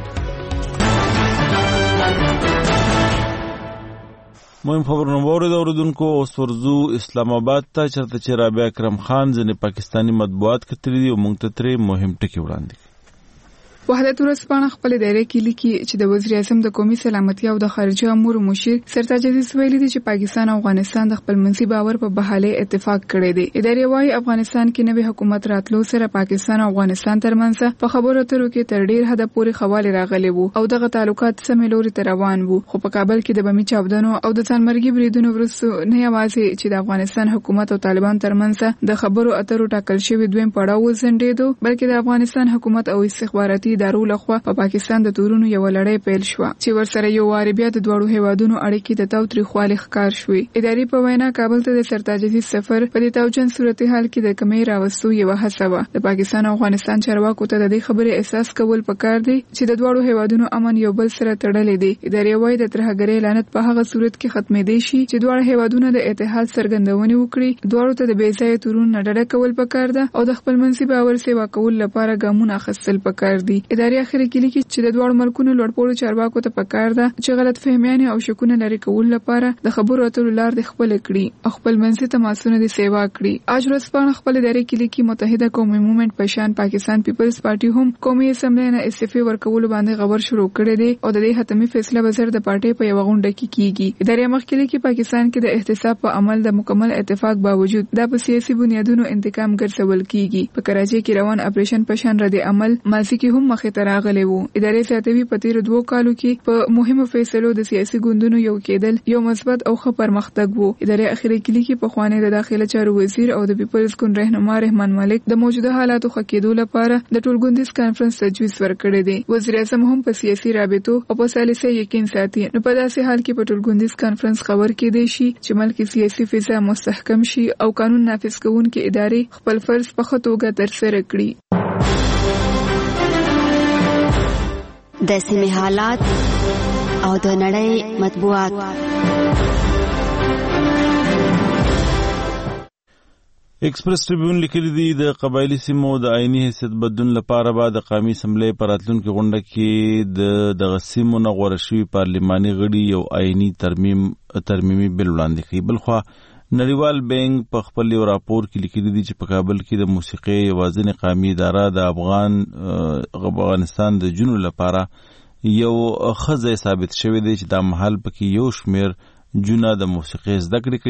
مهم خبرونه ووري د اوردونکو اوس ورزو اسلام آباد ته چرته چې رابعه اکرم خان ځنې پاکستانی مطبوعات کتلي دي او موږ ته ترې مهم ټکي وړاندې. وحدت ورځپاڼه خپل دایره کې لیکي چې د وزیر اعظم د قومي سلامتیا او د خارجه امور مشیر سرتاج عزیز ویلي دي چې پاکستان او افغانستان د خپل منځي باور په بحاله اتفاق کړی دی. ادارې وايي افغانستان کې نوې حکومت راتلو سره پاکستان او افغانستان ترمنځ په خبرو اترو کې تر ډیر حد پورې خواله راغلي وو او دغه تعلقات سمې لوري ته روان وو. خو په کابل کې د بمي چاودنو او د ځانمرګي بریدونو وروسته نه یوازې چې د افغانستان حکومت او طالبان ترمنځ د خبرو اترو ټاکل شوی دویم پړاو وزندېدو بلکې د افغانستان حکومت او استخباراتي ادارو لخوا په پاکستان د تورونو یو لړۍ پیل شو چې ورسره یو واری بیا د دوړو هیوادونو اړیکې د تاوتریخوالي ښکار شوې. ادارې په وینا کابل ته د سرتاج عزیز سفر په دې توجن صورتحال کې د کمی راوستو یو هڅه وه. د پاکستان او افغانستان چارواکو ته د دې خبرې احساس کول پکار دی چې د دوړو هیوادونو امن یو بل سره تړلې دي. ادارې وايي د ترهګرۍ لعنت په هغه صورت کې ختمېدی شي چې دوړو هیوادونو د اتحاد څرګندونه وکړي. دوړو ته د بې ځایه تورونو نه ډډه کول پکار ده او د خپل منځي باور سیوا کول لپاره ګامونه اخیستل پکار دي. ادارې اخر کې لیکي چې د دوړو ملکونو لوړپوړو چارواکو ته پکار ده چې غلط فهمیانې او شکونه لري کول لپاره د خبرو اترو لار د خپل کړي او خپل منځي تماسونه د سیوا کړي. اج ورځپاڼه خپل ادارې کې لیکي متحده قومي موومېنټ په شان پاکستان پیپلز پارټي هم قومي اسمبلی نه استعفا ورکول باندې خبر شروع کړی دی او د دې حتمی فیصله وزیر د پارټي په یو غونډه کې کیږي. ادارې مخکې لیکي پاکستان کې د احتساب په عمل د مکمل اتفاق باوجود د په سیاسي بنیادونو انتقام ګرځول کیږي. په کراچۍ کې روان اپریشن په شان رد عمل ماضي کې هم مخې ته راغلی وو. ادارې ساتوي په تیر دوه کالو کې په مهمو فیصلو د سیاسي ګوندونو یو کېدل یو مثبت او ښه پرمختګ وو. ادارې اخیری کې لیکي په خوانې د داخله چارو وزیر او د پیپلز ګوند رهنما رحمان مالک د موجوده حالاتو ښه کېدو لپاره د ټولګوندیز کانفرنس تجویز ورکړی دی. وزیر اعظم هم په سیاسي رابطو او په سالسه یقین ساتي. نو په داسې حال کې په ټولګوندیز کانفرنس خبر کېدی شي چې ملک سیاسي فضا مستحکم شي او قانون نافذ کوونکې ادارې خپل فرض په ښه توګه ترسره کړي. د سیمې حالات او د نړۍ مطبوعات. ایکسپریس ټریبیون لیکلی دی د قبایلی سیمو د آئینی حیثیت بدلون لپاره به د قومي اسمبلی په راتلونکي غونډه کې د دغه سیمو نه غوره شوي پارلماني غړي یو آئینی ترمیم ترمیمي بل وړاندې کوي. بلخوا نړیوال بینک په خپل یو راپور کې لیکلی دی چې په کابل کې د موسیقي یوازینۍ قومي اداره د افغان افغانستان د جنونو لپاره یو ښه ځای ثابت شوی دی چې دا مهال پکې یو شمېر جونه د موسیقي زده کړې کوي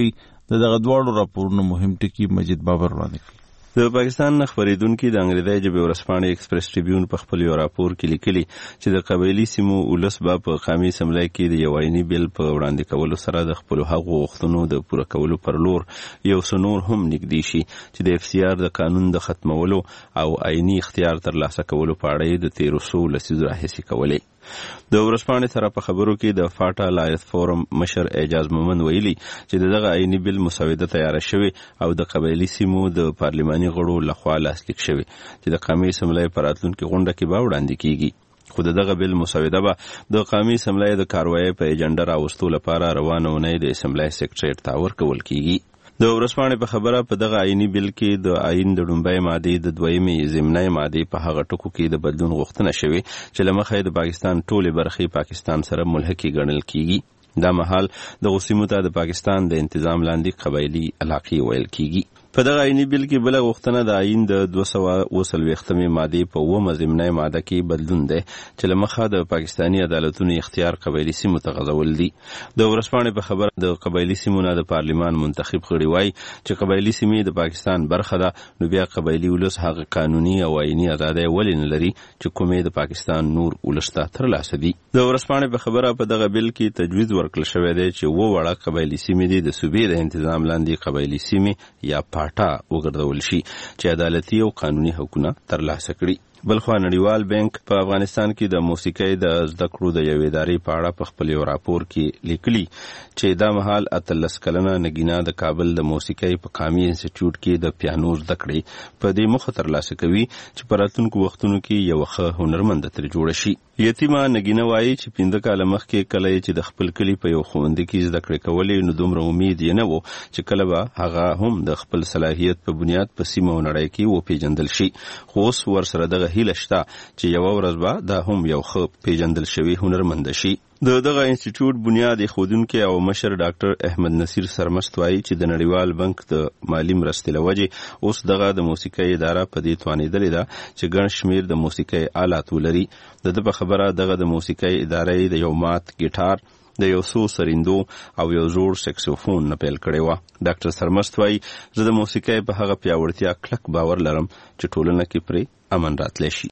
د دغه دواړو راپورونو مهم ټکي مجید بابر وړاندې کړي. د پاکستان خبرېدونکي د انګریزي ژبې ورځپاڼې ایکسپریس ټریبیون په خپل یو راپور کې لیکلي چې د قبایلي سیمو ولس به په قومي اسمبلی کې د یو آئیني بیل په وړاندې کولو سره د خپلو هغو غوښتنو د پوره کولو پر لور یو څه نور هم نږدې شي چې د اف سی آر د قانون د ختمولو او آئیني اختیار ترلاسه کولو په اړه یې د تیرو څو لسیزو راهیسې کولې. د ورځپاڼې سره په خبرو کې د فاټا لایث فورم مشر اعجاز مومند ویلي چې دغه آئیني بیل مسوده تیاره شوی او د قبایلي سیمو د پارلماني غړو لخوا لاسلیک شوی چې د قومي اسمبلی په راتلونکي غونډه کې به وړاندې کیږي. خو دغه بیل مسوده به د قومي اسمبلی د کاروایۍ په ایجنډا راوستو لپاره روانه اونۍ د اسمبلی سیکریټریټ ته ورکول کیږي. د ورځپاڼې په خبره په دغه آئیني بیل کې د آئین د لومړۍ مادې د دویمې ضمنۍ مادې په هغه ټکو کې د بدلون غوښتنه شوې چې له مخې د پاکستان ټولې برخې پاکستان سره ملحقې ګڼل کیږي. دا مهال دغو سیمو ته د پاکستان د انتظام لاندې قبایلي علاقې ویل کیږي. په دغه آئیني بیل کې بله غوښتنه د آئین د دوه سوه اوه څلوېښتمې مادې په اوومه ضمنۍ ماده کې بدلون دی چې له مخه د پاکستاني عدالتونو اختیار قبایلي سیمو ته غځول دي. د ورځپاڼې په خبره د قبایلي سیمو نه د پارلمان منتخب غړي وایي چې قبایلي سیمې د پاکستان برخه ده، نو بیا قبایلي ولس هغه قانوني او آئیني ازادۍ ولې نه لري چې کومې د پاکستان نور ولس ته ترلاسه دي. د ورځپاڼې په خبره په دغه بیل کې تجویز ورکړل شوی دی چې اووه وړه قبایلي سیمې دي د صوبې د انتظام لاندې قبایلي سیمې یا پاټا وګرځول شي چې عدالتي او قانوني حقونه ترلاسه کړي. بلخوا نړیوال بانک په افغانستان کې د موسیقۍ د زده کړو د یوې ادارې په اړه په خپل یو راپور کې لیکلي چې دا مهال اتلس کلنه نګینا د کابل د موسیقۍ په قامي انسټیټیوټ کې د پیانو زده کړې په دې موخه ترلاسه کوي چې په راتلونکو وختونو کې یو ښه هنرمند ترې جوړه شي. یتیمه نګینا وایي چې پنځه کاله مخکې کله چې د خپل کلي په یو ښوونځي کې زده کړې کولې نو دومره امید یې نه و چې کله به هغه هم د خپل صلاحیت په بنیاد په سیمه او نړۍ کې وپېژندل شي. خو اوس ورسره دغه هیله شته چې یوه ورځ به دا هم یو ښه پیژندل شوی هنرمند شي. د دغه انسټیټیوټ بنیاد ایښودونکی او مشر ډاکټر احمد نصیر سرمست وایي چې د نړیوال بانک د مالي مرستې له وجې اوس دغه د موسیقۍ اداره په دې توانېدلې ده چې ګڼ شمېر د موسیقۍ آلات ولري. د ده په خبره دغه د موسیقۍ ادارې د یو مات ګیټار، د یو څو سریندو او یو زوړ سکسوفون نه پیل کړی وه. ډاکټر سرمست وایي زه د موسیقۍ په هغه پیاوړتیا کلک باور لرم چې ټولنه کې پرې امن راتلی شي.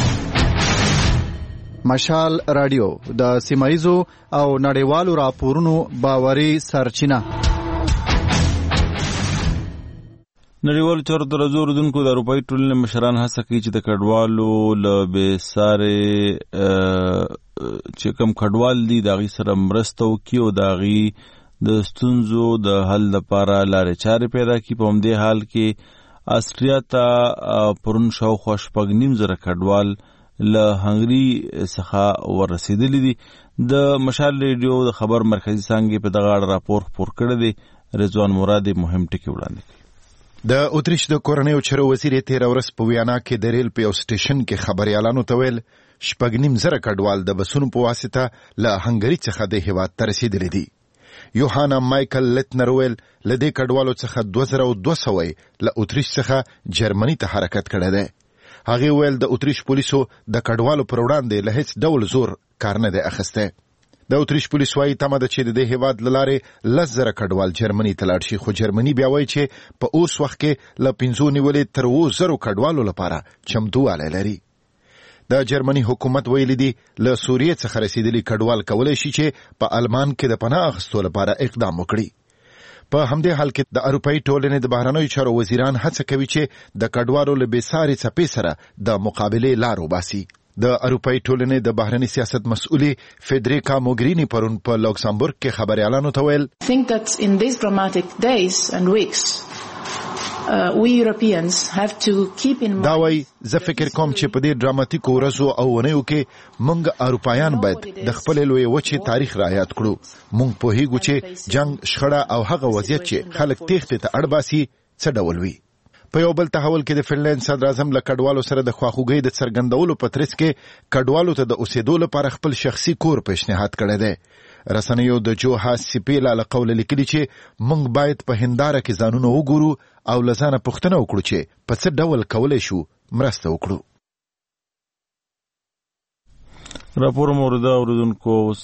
مشال رادیو د سیمایزو او نړیوالو راپورونو باوري سرچینه. نړیوالو چارو ته راځو. اردوونکو د اروپایي ټولنې مشران هڅه کوي چې د کډوالو له بېسارې چې کوم کډوال دي د هغوی سره مرسته وکړي او د هغوی د ستونزو د حل لپاره لارې چارې پیدا کړي. په همدې حال کې آسټریا ته پرون شاوخوا شپږ نیم زره کډوال له هنګري څخه ورسېدلي دي. د مشال ریډیو د خبر مرکزي څانګې په دغه اړه راپور خپور کړی دی. رضوان مراد مهم ټکي وړاندې کړي. د اتریش د کورنیو چارو وزیر تېره ورځ په ویانا کې د ریل په یو سټیشن کې خبریالانو ته ویل شپږ نیم زره کډوال د بسونو په واسطه له هنګري څخه د هېواد ته رسېدلي دي. یوهانا مایکل لیتنر ویل له دې کډوالو څخه دوه زره او دوه سوه له اتریش څخه جرمني ته حرکت کړی دی. هغه ویل د اتریش پولیسو د کډوالو پر وړاندې له هیڅ ډول زور کار نه دی اخیستی. د اتریش پولیس وایي تمه ده چې د دې هیواد له لارې لس زره کډوال جرمني ته لاړ شي، خو جرمني بیا وایي چې په اوس وخت کې له پنځو نیولې تر اووه زرو کډوالو لپاره چمتووالی لري. د جرمني حکومت ویلي دي له سوریې څخه رسېدلي کډوال کولی شي چې په المان کې د پناه اخیستو لپاره اقدام وکړي. په همدې حال کې د اروپایي ټولنې د بهرنیو چارو وزیران هڅه کوي چې د کډوالو له بېسارې څپې سره د مقابلې لار وباسي. د اروپایي ټولنې د بهرني سیاست مسؤلې فیدریکا موګرینی پرون په لوکسمبورګ کې خبریالانو ته ویل think that in these dramatic days and weeks Uh, we Europeans have to keep in mind. دا وای زه فکر کوم چې په دې ډراماتیکو ورځو او ونیو کې موږ اروپایان باید د خپل لوی وچې تاریخ رعایت کړو. موږ پوهیږو چې جنگ، شخړه او هغه وضعیت چې خلک تېښتې ته اړ باسي څه ډول وي. په یو بل تحول کې د فنلند صدر اعظم له کډوالو سره د خواخوږۍ د څرګندولو په ترڅ کې کډوالو ته د اوسېدو لپاره خپل شخصي کور پیشنهاد کړی دی. رسنیو د جوها سیپیلا له قوله لیکلي چې موږ باید په هنداره کې ځانونه وګورو او له ځانه پوښتنه وکړو چې په څه ډول کولی شو مرسته وکړو. راپور مورده اوریدونکو اوس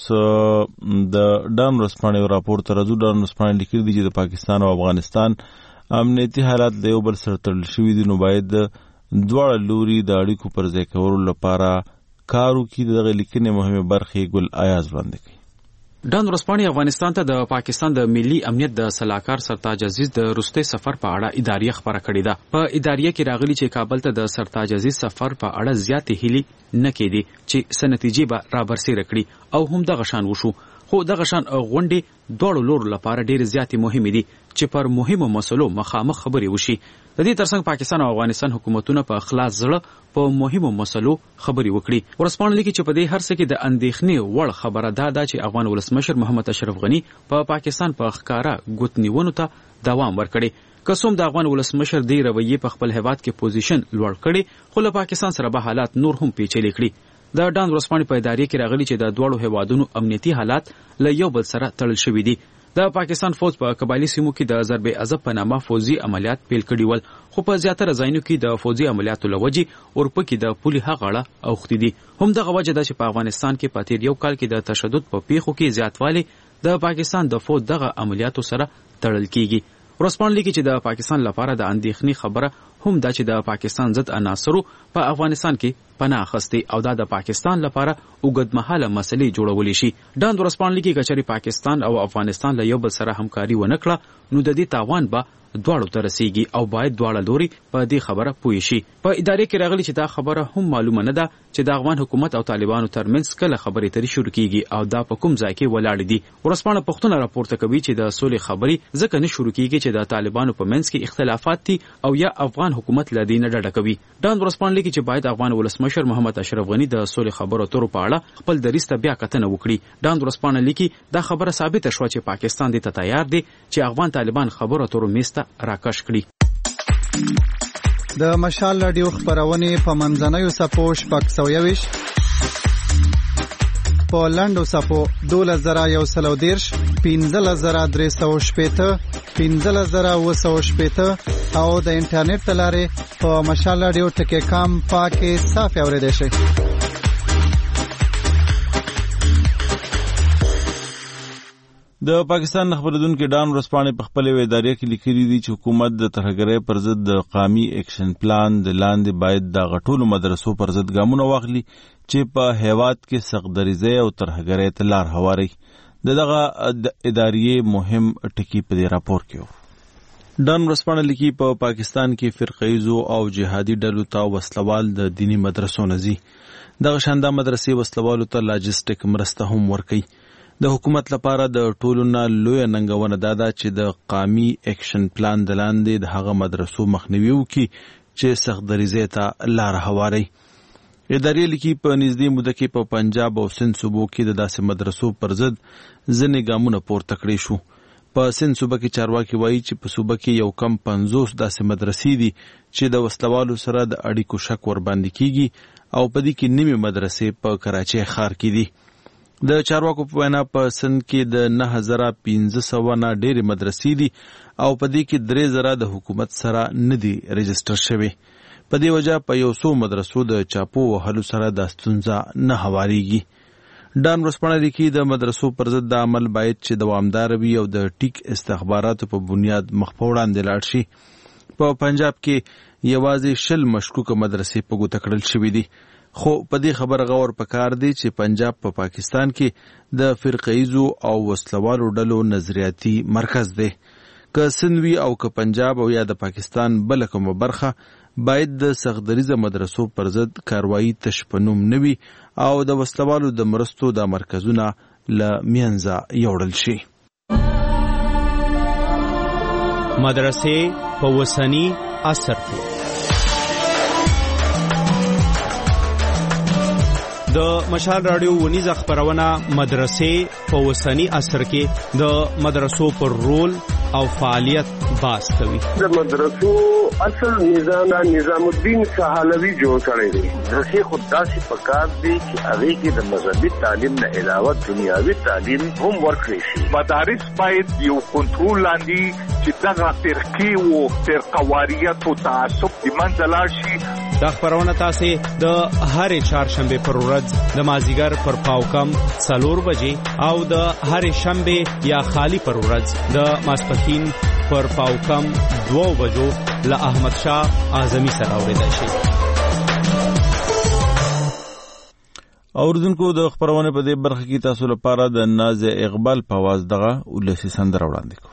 د ډان ورځپاڼې راپور ته راځو. ډان ورځپاڼې لیکلي دي چې د پاکستان او افغانستان امنیتي حالات د یو بل سره تړل شوي دي، نو باید دواړه لوري د اړیکو پر ځای کولو لپاره کار وکړي. دغه لیکنې مهمې برخې ګل ایاز وړاندې کوي. ډان ورځپاڼې افغانستان ته د پاکستان د ملي امنیت د سلاکار سرتاج عزیز د وروستي سفر په اړه اداریه خبره کړې ده. په اداریه کې راغلي چې کابل ته د سرتاج عزیز سفر په اړه زیاتې هیلې نه کېدي چې څه نتیجې به رابرسېره کړي او هم دغه شان وشو. خو دغه شان غونډې دواړو لورو لپاره ډېرې زیاتې مهمې دي چې پر مهمو مسلو مخامخ خبرې وشي. د دې ترڅنګ پاکستان او افغانستان حکومتونه په خلاص زړه په مهمو مسلو خبرې وکړي. ورځپاڼه لیکي چې په دې هر څه کې د اندېښنې وړ خبره دا ده چې افغان ولسمشر محمد اشرف غني په پا پاکستان په ښکاره ګوت نیونو ته دوام ورکړي. که څوم د افغان ولسمشر دې رویې په خپل هیواد کې پوزیشن لوړ کړي، خو له پاکستان سره به حالات نور هم پیچلي کړي. د ډان ورځپاڼې په ادارې کې راغلي چې د دواړو هیوادونو امنیتي حالات له یو بل سره تړل شوي دي. د پاکستان فوج په قبایلی سیمو کې د ضرب عضب په نامه فوجي عملیات پیل کړي ول، خو په زیاتره ځایونو کې د فوجي عملیاتو له وجې اورپکې د پولې هغړه اوښتې دي. هم دغه وجه ده چې په افغانستان کې په تیر یو کال کې د تشدد په پیښو کې زیاتوالی د پاکستان د فوج دغه عملیاتو سره تړل کیږي. ورځپاڼه لیکي چې د پاکستان لپاره د اندېښنې خبره هم دا چې د پاکستان ضد عناصرو په افغانستان کې پناه اخیستې او دا د پاکستان لپاره اوږدمهاله مسلې جوړولی شي. ډان ورځپاڼه لیکي که چېرې پاکستان او افغانستان له یو بل سره همکاري ونه کړه نو د دې تاوان به دواړو ته رسیږي او باید دواړه لوري په دې خبره پوه شي. په ادارې کې راغلي چې دا خبره هم معلومه نه ده چې د افغان حکومت او طالبانو ترمنځ کله خبرې اترې شروع کیږي او دا په کوم ځای کې ولاړې دي. ورځپاڼه پوښتنه راپورته کوي چې د سولې خبرې ځکه نه شروع کیږي چې د طالبانو په منځ کې اختلافات دي او یا افغان حکومت له دې نه ډډه کوي. ډان ورځپاڼه لیکي چې باید افغان ولسمشر محمد اشرف غني د سولې خبرو اترو په اړه خپل دریځ ته بیا کتنه وکړي. ډان ورځپاڼه لیکي دا خبره ثابته شوه چې پاکستان دې ته تیار دی چې افغان طالبان خبرو اترو میز ته راکش کړي. د مشال رادیو خبرونې په منځنیو څپو شپږ سوه یویشت، په لنډو څپو دولس زره یو سل او دېرش، پنځلس زره درې سوه شپېته، پنځلس زره اووه سوه شپېته او د انټرنیټ له لارې په مشال رادیو ټکي کام پاکې صافې اورېدی شئ. د پاکستان خبردونکو ډان ورځپاڼې په خپل ادارې کې لیکلي دي چې حکومت د ترهګرۍ پر ضد د قومي اکشن پلان د لاندې باید د غټولو مدرسو پر ضد ګامونه واخلي چې په هیواد کې سختدریزۍ او ترهګرۍ ته لار هواري. دغه ادارې مهم ټکي په دې راپور کې و. ډان ورځپاڼه لیکي په پاکستان کې فرقه‌ایزو او جهادي ډلو ته وسلوال د دینی مدرسو نه ځي. دغه شانده مدرسې وسلوالو ته لاجستیک مرسته هم ورکوي. د حکومت لپاره د ټولو نه لویه ننګونه دا ده چې د قومي اکشن پلان د لاندې د هغه مدرسو مخنیوي وکړي چې سختدریزۍ ته لار هواري. ادارې لیکي په نږدې موده کې په پنجاب او سند صوبو کې د داسې مدرسو پر ضد ځینې ګامونه پورته کړي شو. په سند صوبه کې چارواکي وایي چې په صوبه کې یو کم پنځوس داسې مدرسې دي چې د وسلوالو سره د اړیکو شک ورباندې کیږي او په دې کې نیمه مدرسې په کراچۍ ښار کې دي. د چارواکو په وینا په سند کې د نه زره پنځه سوه نه ډېرې مدرسې دي او په دې کې درې زره د حکومت سره نه دي رجسټر شوي. په دې وجه په یو څو مدرسو د چاپو وهلو سره دا ستونزه نه هوارېږي. ډان ورځپاڼه لیکي د مدرسو پر ضد د عمل باید چې دوامدار وي او د ټیک استخباراتو په بنیاد مخ په وړاندې لاړ شي. په پنجاب کې یوازې شل مشکوکه مدرسې په ګوته کړل شوي دي، خو په دې خبره غور پکار دی چې پنجاب په پا پاکستان کې د فرقه‌ایزو او وسلوالو ډلو نظریاتي مرکز دی. که سند وي او که پنجاب او یا د پاکستان بله کومه برخه باید د سختدریزه مدرسو پر ضد کاروایی تش په نوم نه وي او د وسلوالو د مرستو د مرکزونه له منځه یوړل شي. مدرسې په وسنی عصر کې د مشال رادیو ونیزه خبرونه مدرسې په وسنی عصر کې د مدرسو پر رول او فعالیت باس کوي. د مدرسو اصل نظام نظام الدین سهالوی جوړ کړی دی. مدرسې خود داسې پکار دی چې هغه کې د مذهبي تعلیم نه علاوه دنیاوي تعلیم هم ورکړي شي. مدارس باید یو کنټرول لاندې چې دغه فرقې او فرقواریت او تعصب د منځ لاړ شي دا خبرونه تاسو د هرې چهارشنبه پر ورځ د مازیګر پر پاوکم څلور بجې او د هرې شنبه یا خالی پر ورځ د ماسپښین پر پاوکم دو بجو له احمد شاه اعظمي سره اوریدل شي. اوردونکو د خبرونه په دې برخه کې تاسو لپاره د ناز اقبال په आवाज دغه ولسی سندره وړاندې کوم.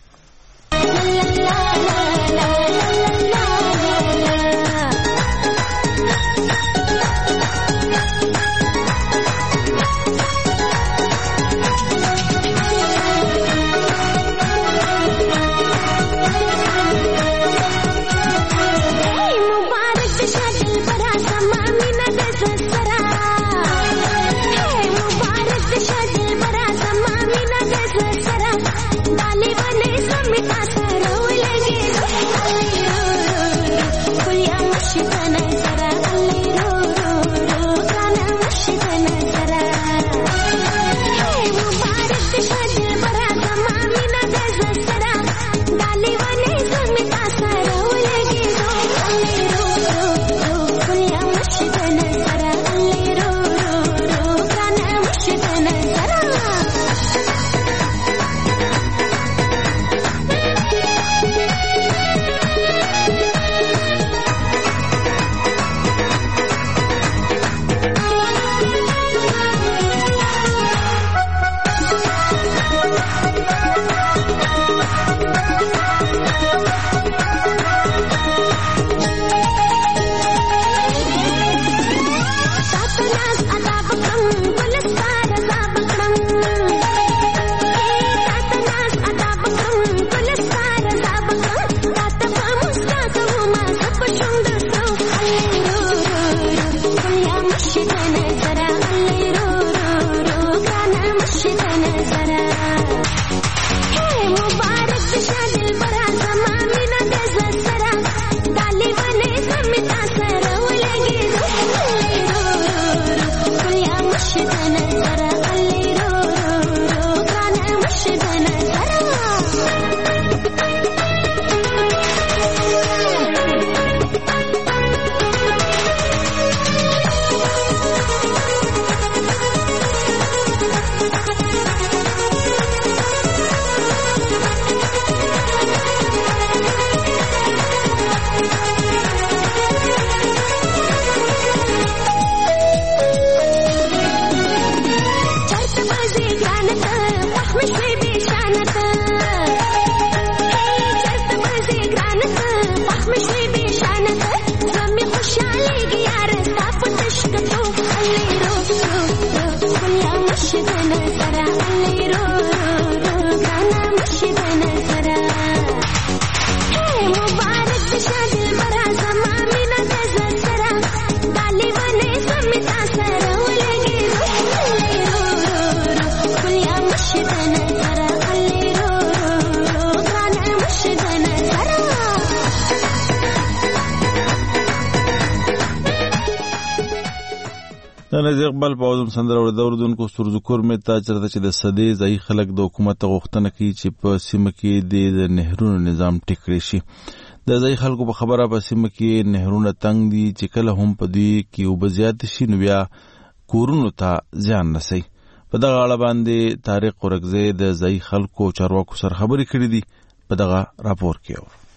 ناز اقبال په اوزم سندره ور دوردونکو سرزکور می تا چرته چې د صدې ځای خلک د حکومت غوښتنه کوي چې په سیمه کې د نهرونو نظام ټیکړي شي. د ځای خلکو په خبره په سیمه کې نهرونه تنگ دي چې کله هم په دې کې وبزیات شي نو بیا کورونو ته ځان نسي. په دغه اړه باندې طارق ورکزی د ځای خلکو چارواکو سره خبرې کړې دي. په دغه راپور کې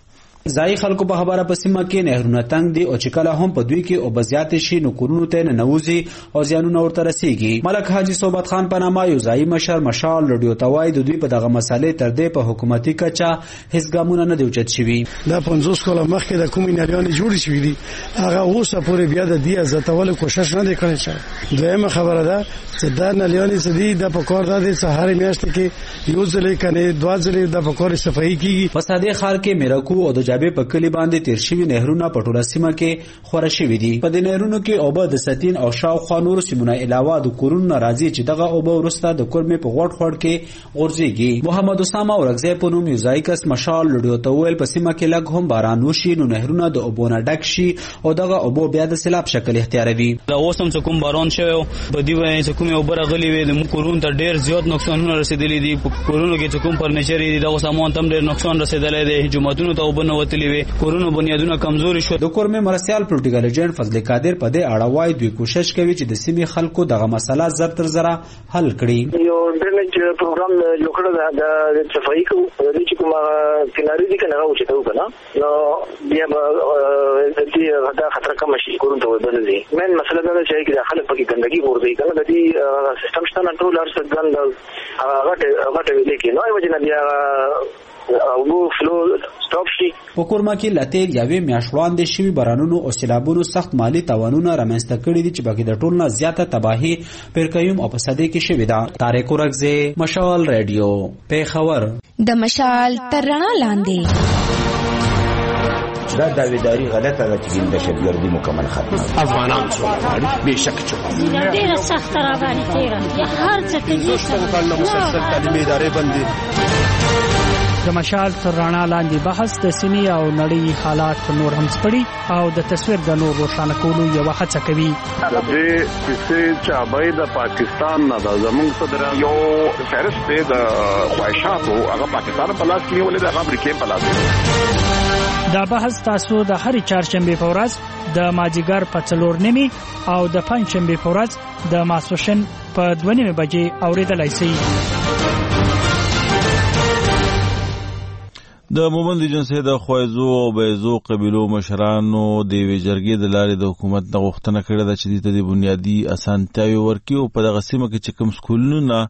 ځای خلکو په خبره په سیمه کې نهرونه تنگ دي او چې کله هم په دوی کې او بزیات شي نو کورونو ته نه نوځي او ځانونه ورته رسیږي. ملک حاجی صوبت خان په نامه یو ځای مشر مشال رادیو توای د دوی په دغه مسالې تر دې په حکومتي کچا هیڅ ګامونه نه دی اوچت شوي. دا پنځوس کاله مخکې د کومې نالیانې جوړې شوې دي هغه اوس پورې بیا د دې عزتولو کوشش نه دی کړی شوی. دویمه خبره ده چې دا نالیانې سدي د پکور د سهارې میاشتې کې یو ځلې کنه دوه ځلې د پکور صفائی کیږي. په ساده خار کې میراکو او د جابې په کلی باندې تیر شوی نهرونه په ټوله سیمه کې خور شوی دي. په دې نهرونو کې اوبه د ستین او شاوخوا نور سیمونه علاوه د کورونو راځي چې دغه اوبه ورسته د کورمې په غوړ خور کې غورځيږي. محمد اسامه ورغزی په نوم یو ځایکس مشال لډیو تویل په سیمه کې لګ هم باران وشي نو نهرونه د اوبونه ډک شي او دغه اوبه بیا د سیلاب شکل اختیاروي. دا اوسم چې کوم باران شوی په دی وای چې کوم اوبه غلي وي د کورونو ته ډیر زیات نقصانونه رسیدلي دي. په کورونو کې چې کوم فرنیچر دي دغه سامان تم ډیر نقصان رسیدلی دی. جمعتونو ته اوبه نه وتلې وي کورونو بنیادونه کمزوري شو. د کورمې مرستيال پروتوکول ایجنټ فضل قادر په دې اړه وايي دوی کوشش کوي چې د سیمې خلکو دغه مسله زر تر زره حل کړي. یو ډرنیج پروګرام جوړ کړی د صفایي کو د چې کومه کناري دي کنه او چې ته وکړه نو بیا د دې دا خطر کم شي کورونو ته ودرځي. مین مسله دا چې کې داخله پکې ګندګي ورځي کنه د دې سیستم شته نه ټول ارس ګند هغه هغه ویل کې نو وجه نه بیا او فلو سټاپ شي. په کورما کې لته یوې میاشوان د شوی بارانونو او سیلابونو سخت مالی تاوانونه رامنځته کړي دي چې باقي د ټولنه زیاته تباہي پرکيوم او فساد کې شوی دا. طارق ورغزه مشال رادیو پیښور. د مشال ترنا لاندې دا داویداری غلطه ده چې د دهشتګردي مکمل ختمه افغانان څو به شک چې ډیره سخت را باندې تیرا یا هر څه کې د مسلسل تعلیمي ادارې باندې د مشال تر رڼا لاندې بحث د سیمې او نړۍ حالات نور هم سپړي او د تصویر د نور روښانه کولو یو هڅه کوي. د دې چې چابای د پاکستان نه د زمونږ صدر یو فهرست دی د خواهشاتو هغه پاکستان په لاس کې ولې د امریکا په لاس کې. دا بحث تاسو د هرې چهارشنبه په ورځ د مازیګر په څلور نیمې او د پنځشنبه په ورځ د ماسپښین په دوه نیمې بجې اوریدلای شئ. د مومند جنسي د خوایزو او بیزو قبیلو مشرانو د وی جرګې د لارې د حکومت د غوښتنه کړې ده چې د بنیادی اسانتیاوي ورکړي او په دغه سیمه کې چې کوم سکولونه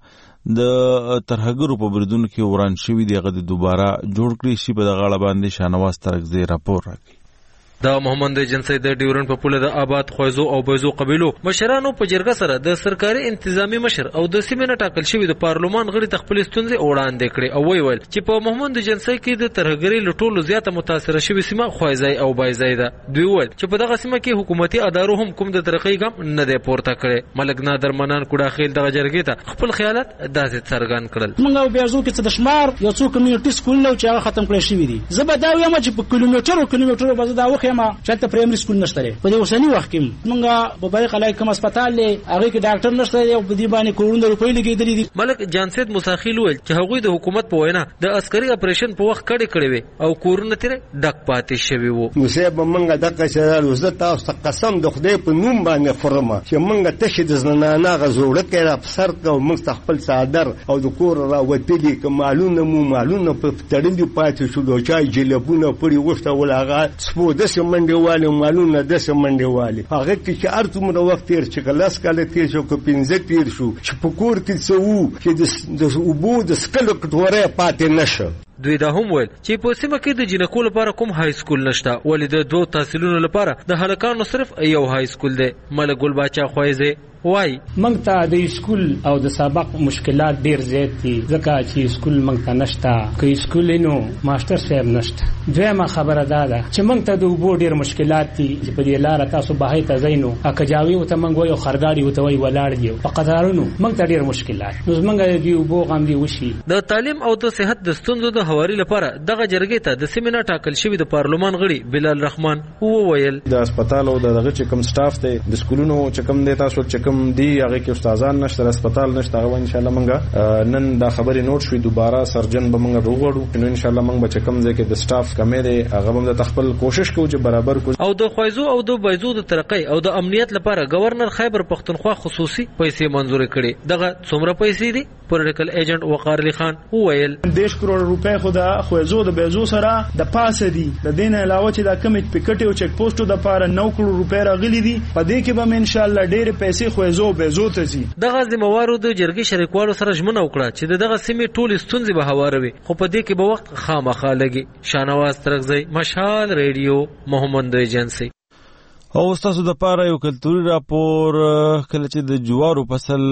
د ترهګرو په بریدونو کې وران شوي دي هغه د دوباره جوړ کړي شي. په دغه اړه باندې شاهنواز ترکزی راپور راکړي. د محمد جنسي د ډیورن په پوله د آباد خوایزو او بیزو قبیلو مشرانو په جرګه سره د سرکاري انتظامی مشر او د سیمې نه ټاکل شوی د پارلمان غړي تخپل ستونزې وړاندې کړي او ویل چې په محمد جنسي کې د ترهګرۍ لټولو زیاته متاثر شوی سیمه خوایزای او بیزای ده. دوی ویل چې په دغه سیمه کې حکومتي ادارو هم کوم د ترقۍ ګام نه دی پورته کړي. ملک نادر منان کوډا خیل دغه جرګې ته خپل خیالات داسې څرګند کړل. موږ او بیزو کې د شمار یو څو کمیونټي سکول نو چې هغه ختم کړی شوی دي. زبدا وایم چې په کیلومتر او کیلومتر په دا وخت ما چې پرایمري سکول نشته په دې اوسنی وخت کې موږ په بای خلای کوم هسپتال له هغه کې ډاکټر نشته او په دې باندې کروڑونه روپۍ لګیدلې دي. ملک جانسید مساخیل ویل چې هغوی د حکومت په وینا د عسکري اپریشن په وخت کړي کړي وي او کورونه تیر ډک پاتې شوی وو. مصیب موږ دغه چې روزه تاسو قسم د خدای په نوم باندې فرما چې موږ ته د زنانه غزوړه کې افسر کو موږ خپل صادر او د کور را وتلی کمالونه مو مالونه په تړلې پاتې شو د چای جلبونه پوری وشته ولغه سپو د سمندې والي مالونه د سمندې والي هغه کې چې ارتمره وخت تیر چې کلاس کاله تیر شو کو پنځه تیر شو چې په کور کې څو چې د وبو د سکلو کټوره پاتې نشه. دوی دا هم ویل چې په سیمه کې د جنکو لپاره کوم های سکول نشته ولې د دوه تحصیلونو لپاره د هلکانو صرف یو های سکول دی. ملک ګل باچا خوایزه وای موږ ته د سکول او د سبق مشکلات ډیر زیات دي ځکه چې سکول موږ ته نشته کوي سکول نو ماستر صاحب نشته. دویمه خبره ده ده چې موږ ته د وبو ډیر مشکلات دي چې په دې لار تاسو بهای ته زینو اکجاوي او ته موږ یو خرداري او ته وی ولاړ دی په قطارونو موږ ته ډیر مشکلات نو موږ د وبو غم دی وشي. د تعلیم او د صحت د ستونزو د هواري لپاره دغه جرګې ته د سیمه ټاکل شوی د پارلمان غړي بلال رحمان وویل د هسپتال او دغه چې کوم سټاف دی د سکولونو چې کوم دی تاسو چې کوم دی هغه کې استادان نشته هسپتال نشته هغه ان شاء الله مونږه نن دا خبرې نوٹ شوې دوباره سرجن به مونږ وروړو نو ان شاء الله مونږ به چې کوم ځای کې د سټاف کمې دی هغه هم د خپل کوشش کوو چې برابر کو. او د خوایزو او د بیزو د ترقۍ او د امنیت لپاره گورنر خیبر پختونخوا خصوصي پیسې منزور کړي. دغه څومره پیسې دي پولیټیکل ایجنټ وقار علي خان وویل دیش کروڑ روپے خو د خوایزو د بیزو سره د پاسه دي د دین علاوه چې د کمیټ پکټ او چک پوسټو د لپاره نو کروڑ روپے راغلي دي په دې کې به ان شاء الله ډېر پیسې خوایزو بیزو ته زی. دغه ذمہوارو د جرګې شریکوالو سره ژمنه وکړه چې دغه سیمې ټول ستونزې به هواروي خو په دې کې به وخت خامخا لګي. شاهنواز ترکزی مشال ریډیو محمد ایجنسی. او تاسو د پاره یو کلتوري راپور کله چې د جوارو فصل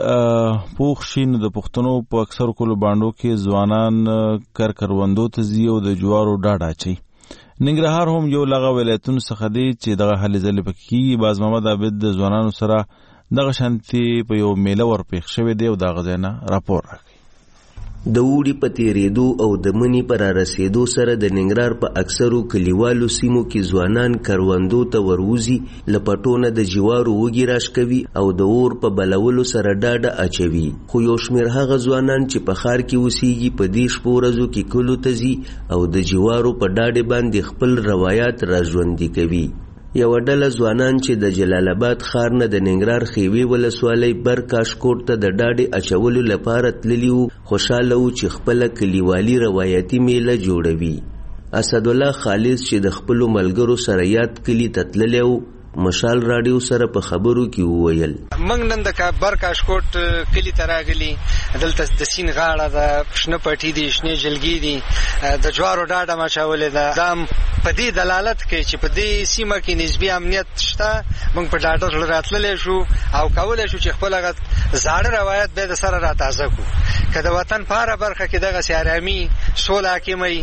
پوخ شین د پښتنو په اکثر کولو باندې کې ځوانان کر کروندو ته زی او د جوارو ډاډه چي. ننګرهار هم یو لغه ولایتونو څخه دی چې دغه حل ځل پکې باز محمد عابد د ځوانانو سره دغه شانتي په یو میله ورپېښ شوی دی او دغه ځای نه راپور راکړي. د اوړي په تیریدو او د مني په رارسېدو سره د ننګرهار په اکثرو کلیوالو سیمو کې ځوانان کروندو ته وروځي، له پټو نه د جوارو وږي راشکوي او د اور په بلولو سره ډاډه اچوي. خو یو شمېر هغه ځوانان چې په ښار کې اوسېږي په دې شپو ورځو کې کلو ته ځي او د جوارو په ډاډې باندې خپل روایات راژوندي کوي. یو ډله ځوانان چې د جلال آباد ښار نه د ننګرهار خیوې ولسوالۍ بر کاشکوټ ته د ډاډې اچولو لپاره تللي وو، خوشحاله وو چې خپله کلیوالي روایتي میله جوړوي. اسدالله خالص چې د خپلو ملګرو سره یاد کلي ته تللی وو، مشال راډیو سره په خبرو کې وویل موږ نن د بر کاشکوټ کلي ته راغلي، دلته د سیند غاړه ده، شنه پټي دي، شنې جلګې دي، د جوارو ډاډه مچولې ده. دا په دې دلالت کوي چې په دې سیمه کې نسبي امنیت شته. موږ په ډاډه زړه راتللی شو او کولی شو چې خپل هغه زاړه روایت بیا د سره راتازه کړو. که د وطن په هره برخه کې دغسې ارامي سوله حاکموي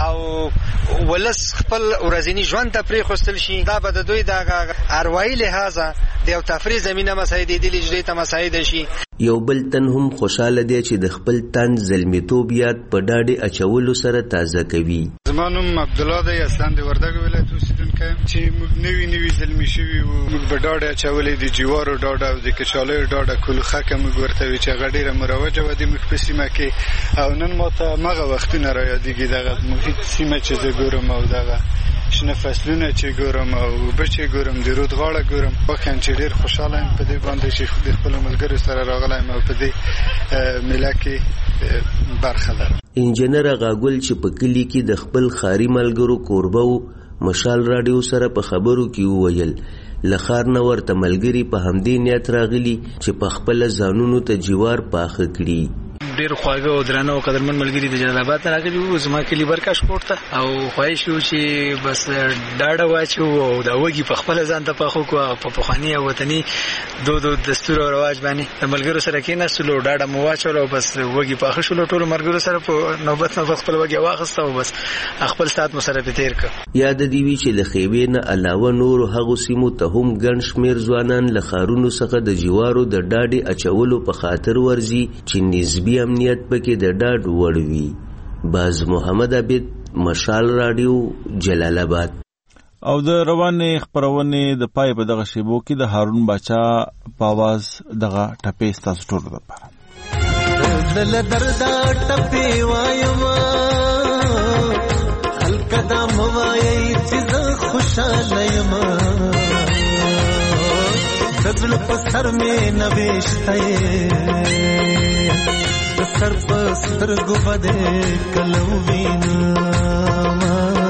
او ولس خپل ورځني ژوند ته پرېښودل شي، دا به د دوی دغه اروايي لحاظه د یو تفریح زمینه مساعدېدلې چې دوی ته مساعده شي. یو بل تن هم خوشحاله دی چې د خپل تن زلمیتوب یاد په ډاډې اچولو سره تازه کوي. زما نوم عبدالله دی، اصلا د وردګو ولایت اوسېدونکی یم چې موږ نوي نوي زلمي شوي وو. موږ به ډاډې اچولې د جوارو ډاډه او د کچالیو ډاډه کلوخکه موږ ورته وي چې هغه ډېره مروجه وه د موږ په سیمه کې. او نن ماته همغه وختونه رایادېږي، دغه محیط سیمه چې زه ګورم او دغه شنه فصلونه چې ګورم او اوبه چې ګورم، د رود غاړه ګورم. واقعا چې ډېر خوشحاله یم په دې باندې چې د خپلو ملګرو سره راغلی یم او په دې میله کې برخه لرم. انجینر غاګل چې په کلي کې د خپل ښاري ملګرو کوربه و، مشال راډیو سره په خبرو کې وویل له ښار نه ورته ملګري په همدې نیت راغلي چې په خپله ځانونو ته جوار پاخه کړي. ډېر خواږه او درانه او قدرمن ملګري د جلال آباد نه راغلي وو، زما کلي بر کاشکوټ ته، او خواهش وو چې بس ډاډه واچو او د وږي په خپله ځان ته پاخه کړو. په پخواني او وطني دود او دستور او رواج باندې د ملګرو سره کېناستلو، ډاډه مو واچولو، بس وږي پاخه شولو. ټولو ملګرو سره په نوبت نوبت خپل وږي واخیسته او بس خپل ساعت مو سره تېر کړ. یاد دې وي چې له خیوې نه علاوه نورو هغو سیمو ته هم ګڼ شمېر ځوانان له ښارونو څخه د جوارو د ډاډې اچولو په خاطر ورځي چې نسبي امنیت پکې د ډاډ وړ وي. باز محمد عبید، مشال راډیو، جلال آباد. او د روانې خپرونې د پای په دغه شیبو کې د هارون باچا په आवाज دغه ټپې ستاسو ټولو لپاره. زل دردا ټپې وایم خلک دا موایي چې زه خوشاله یم، د زړه په سر مې نوشته د سر په سترګو به دې کله ووینم،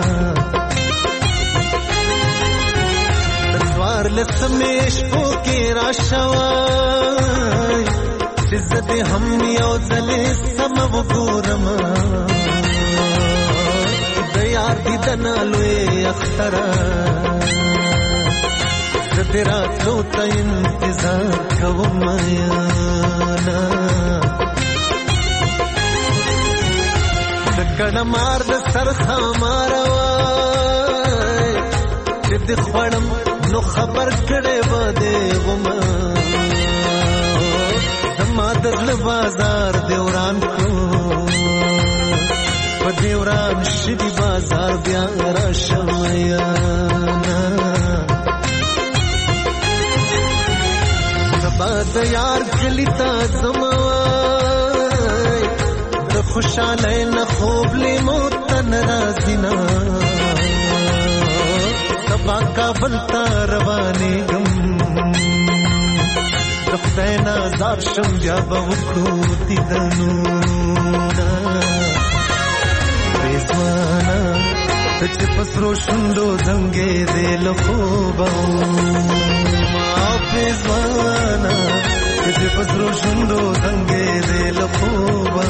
د څوارلسمې شپو کې راشوی چې زه دې هم یو ځلې سمه وګورم، د یار دیدنه لوی اختره زه دې راتلو ته انتظار کوم یاره. کړه مار د سر خامار وای چې د خوړم نو خبر کړي و دې غما زما د بازار دیوران کو په دیوران شدي بازار بیا را شمیانا سبا د یار کلی تا زموای د خوشاله نه خوب لیمو تن رازینا سبا کابل تا روانې غم د خدای نازار شم بیا به وکړو دیدنونه ریزوانا چې پسرو شوندو زنګې دې له خوبه ما ریزوانا چې پسرو شوندو زنګې دې له خوبه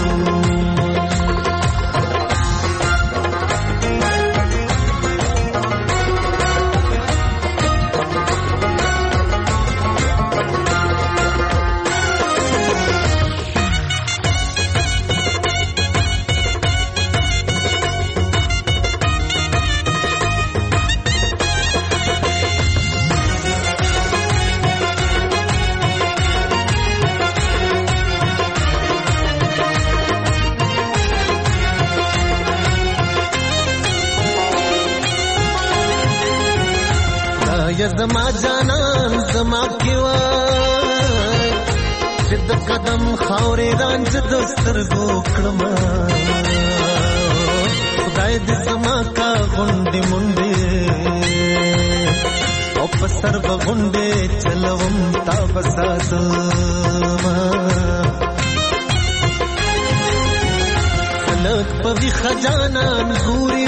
قدم خاورې رانج د سترګو کړما خدای دې سما کا غونډې منډې او په سر بغونډې چلوم تا بساتما خلق په وی خجانان ګوري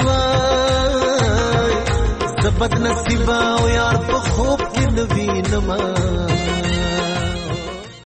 وای زبد نصیبا او یار په خوب کې نوینما